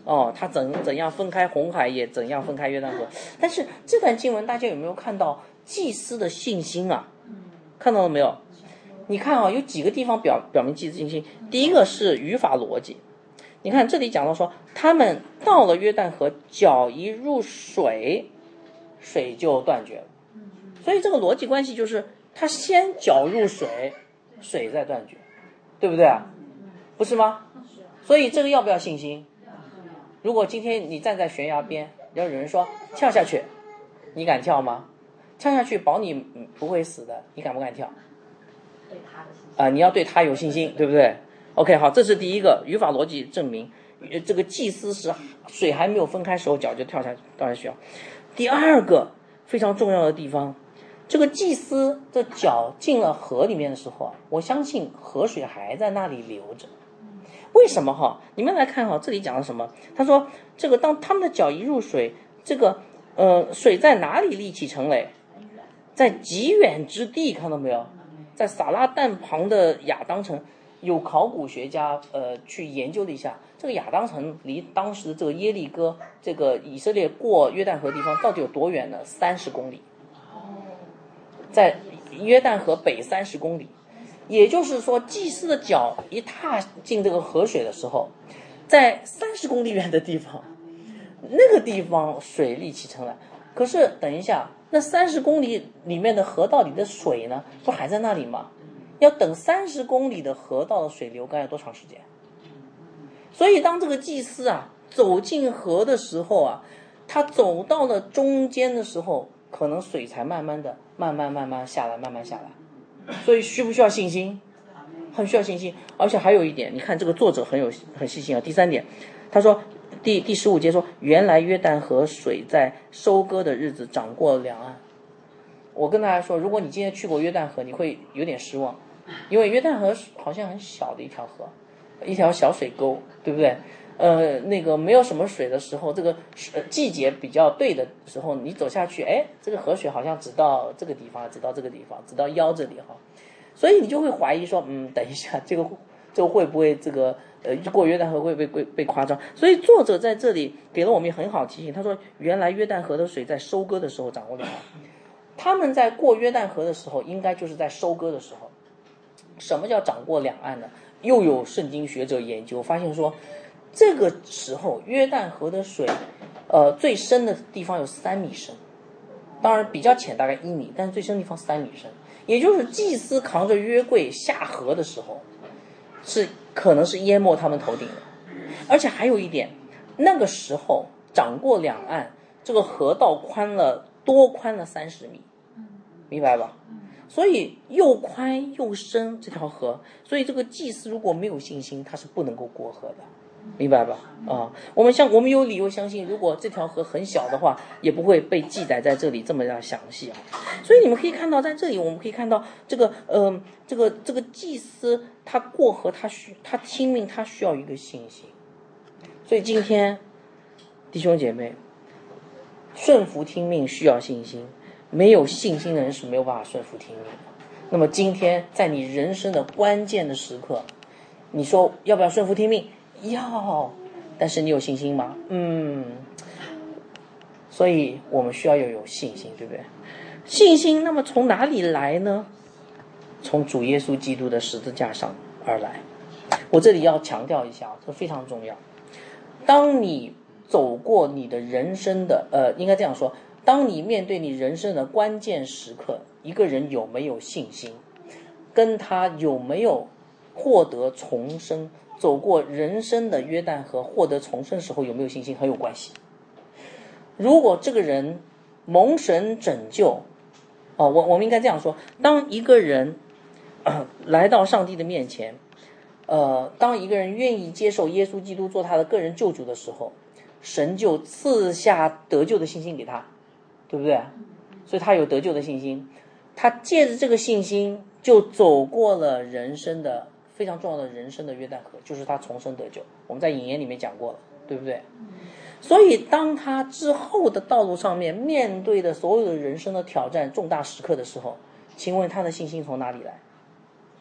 哦，他怎怎样分开红海，也怎样分开约旦河。但是这段经文大家有没有看到祭司的信心啊？看到了没有？你看啊，有几个地方表表明祭司信心。第一个是语法逻辑，你看这里讲到说，他们到了约旦河，脚一入水，水就断绝了。所以这个逻辑关系就是他先脚入水，水再断绝，对不对啊？不是吗？所以这个要不要信心？如果今天你站在悬崖边，要有人说跳下去，你敢跳吗？跳下去保你不会死的，你敢不敢跳？啊、呃，你要对他有信心，对不对 ？OK， 好，这是第一个语法逻辑证明，这个祭司是水还没有分开时候脚就跳下去，跳下去啊。第二个非常重要的地方，这个祭司的脚进了河里面的时候啊，我相信河水还在那里流着。为什么哈？你们来看哈，这里讲了什么？他说这个当他们的脚一入水，这个呃水在哪里立起成垒？在极远之地，看到没有？在撒拉旦旁的亚当城，有考古学家呃去研究了一下，这个亚当城离当时的这个耶利哥，这个以色列过约旦河地方到底有多远呢？三十公里，在约旦河北三十公里。也就是说，祭司的脚一踏进这个河水的时候，在三十公里远的地方，那个地方水立起成来。可是等一下，那三十公里里面的河道里的水呢，不还在那里吗？要等三十公里的河道的水流干要多长时间？所以当这个祭司啊走进河的时候啊，他走到了中间的时候，可能水才慢慢的、慢慢、慢慢下来，慢慢下来。所以需不需要信心？很需要信心。而且还有一点，你看这个作者很有很细心啊。第三点，他说第第十五节说，原来约旦河水在收割的日子涨过两岸。我跟大家说，如果你今天去过约旦河，你会有点失望，因为约旦河好像很小的一条河，一条小水沟，对不对？呃，那个没有什么水的时候，这个、呃、季节比较对的时候，你走下去，哎，这个河水好像只到这个地方，只到这个地方，只到腰这里哈，所以你就会怀疑说，嗯，等一下，这个这个会不会这个呃过约旦河会不会被被夸张？所以作者在这里给了我们很好提醒，他说，原来约旦河的水在收割的时候涨过两岸，他们在过约旦河的时候，应该就是在收割的时候。什么叫涨过两岸呢？又有圣经学者研究发现说，这个时候约旦河的水呃，最深的地方有三米深，当然比较浅大概一米，但是最深的地方三米深，也就是祭司扛着约柜下河的时候，是可能是淹没他们头顶的。而且还有一点，那个时候涨过两岸，这个河道宽了多宽了三十米，明白吧？所以又宽又深这条河，所以这个祭司如果没有信心，他是不能够过河的，明白吧？啊，我们像我们有理由相信，如果这条河很小的话，也不会被记载在这里这么样详细啊。所以你们可以看到，在这里我们可以看到这个，嗯、呃，这个这个祭司他过河，他需他听命，他需要一个信心。所以今天弟兄姐妹，顺服听命需要信心。没有信心的人是没有办法顺服听命的。那么今天在你人生的关键的时刻，你说要不要顺服听命？要，但是你有信心吗？嗯，所以我们需要要有信心，对不对？信心那么从哪里来呢？从主耶稣基督的十字架上而来。我这里要强调一下，这非常重要。当你走过你的人生的呃，应该这样说，当你面对你人生的关键时刻，一个人有没有信心，跟他有没有获得重生，走过人生的约旦河获得重生时候有没有信心很有关系。如果这个人蒙神拯救，哦，我我们应该这样说，当一个人、呃、来到上帝的面前，呃，当一个人愿意接受耶稣基督做他的个人救主的时候，神就赐下得救的信心给他，对不对？所以他有得救的信心，他借着这个信心就走过了人生的非常重要的人生的约旦河，就是他重生得救。我们在引言里面讲过了，对不对？所以当他之后的道路上面面对的所有的人生的挑战重大时刻的时候，请问他的信心从哪里来？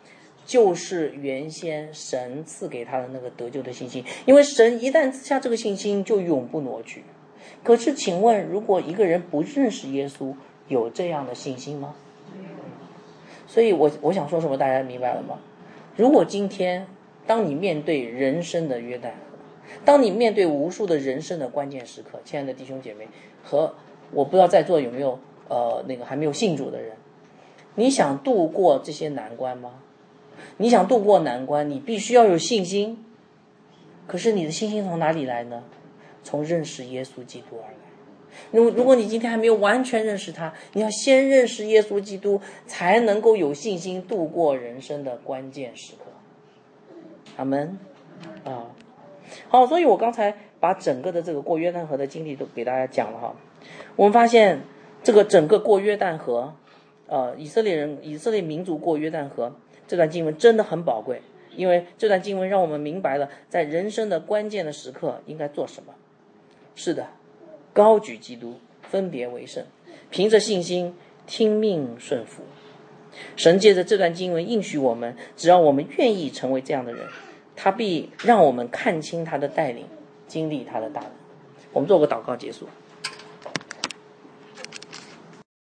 就是原先神赐给他的那个得救的信心，因为神一旦赐下这个信心，就永不挪去。可是请问，如果一个人不认识耶稣，有这样的信心吗？所以我我想说什么，大家明白了吗？如果今天当你面对人生的约旦河，当你面对无数的人生的关键时刻，亲爱的弟兄姐妹，和我不知道在座有没有呃那个还没有信主的人，你想度过这些难关吗？你想度过难关，你必须要有信心。可是你的信心从哪里来呢？从认识耶稣基督而来。如如果你今天还没有完全认识他，你要先认识耶稣基督，才能够有信心度过人生的关键时刻。阿们啊，好，所以我刚才把整个的这个过约旦河的经历都给大家讲了哈。我们发现这个整个过约旦河，呃，以色列人、以色列民族过约旦河这段经文真的很宝贵，因为这段经文让我们明白了在人生的关键的时刻应该做什么。是的，高举基督，分别为圣，凭着信心听命顺服。神借着这段经文应许我们，只要我们愿意成为这样的人，他必让我们看清他的带领，经历他的大能。我们做个祷告结束。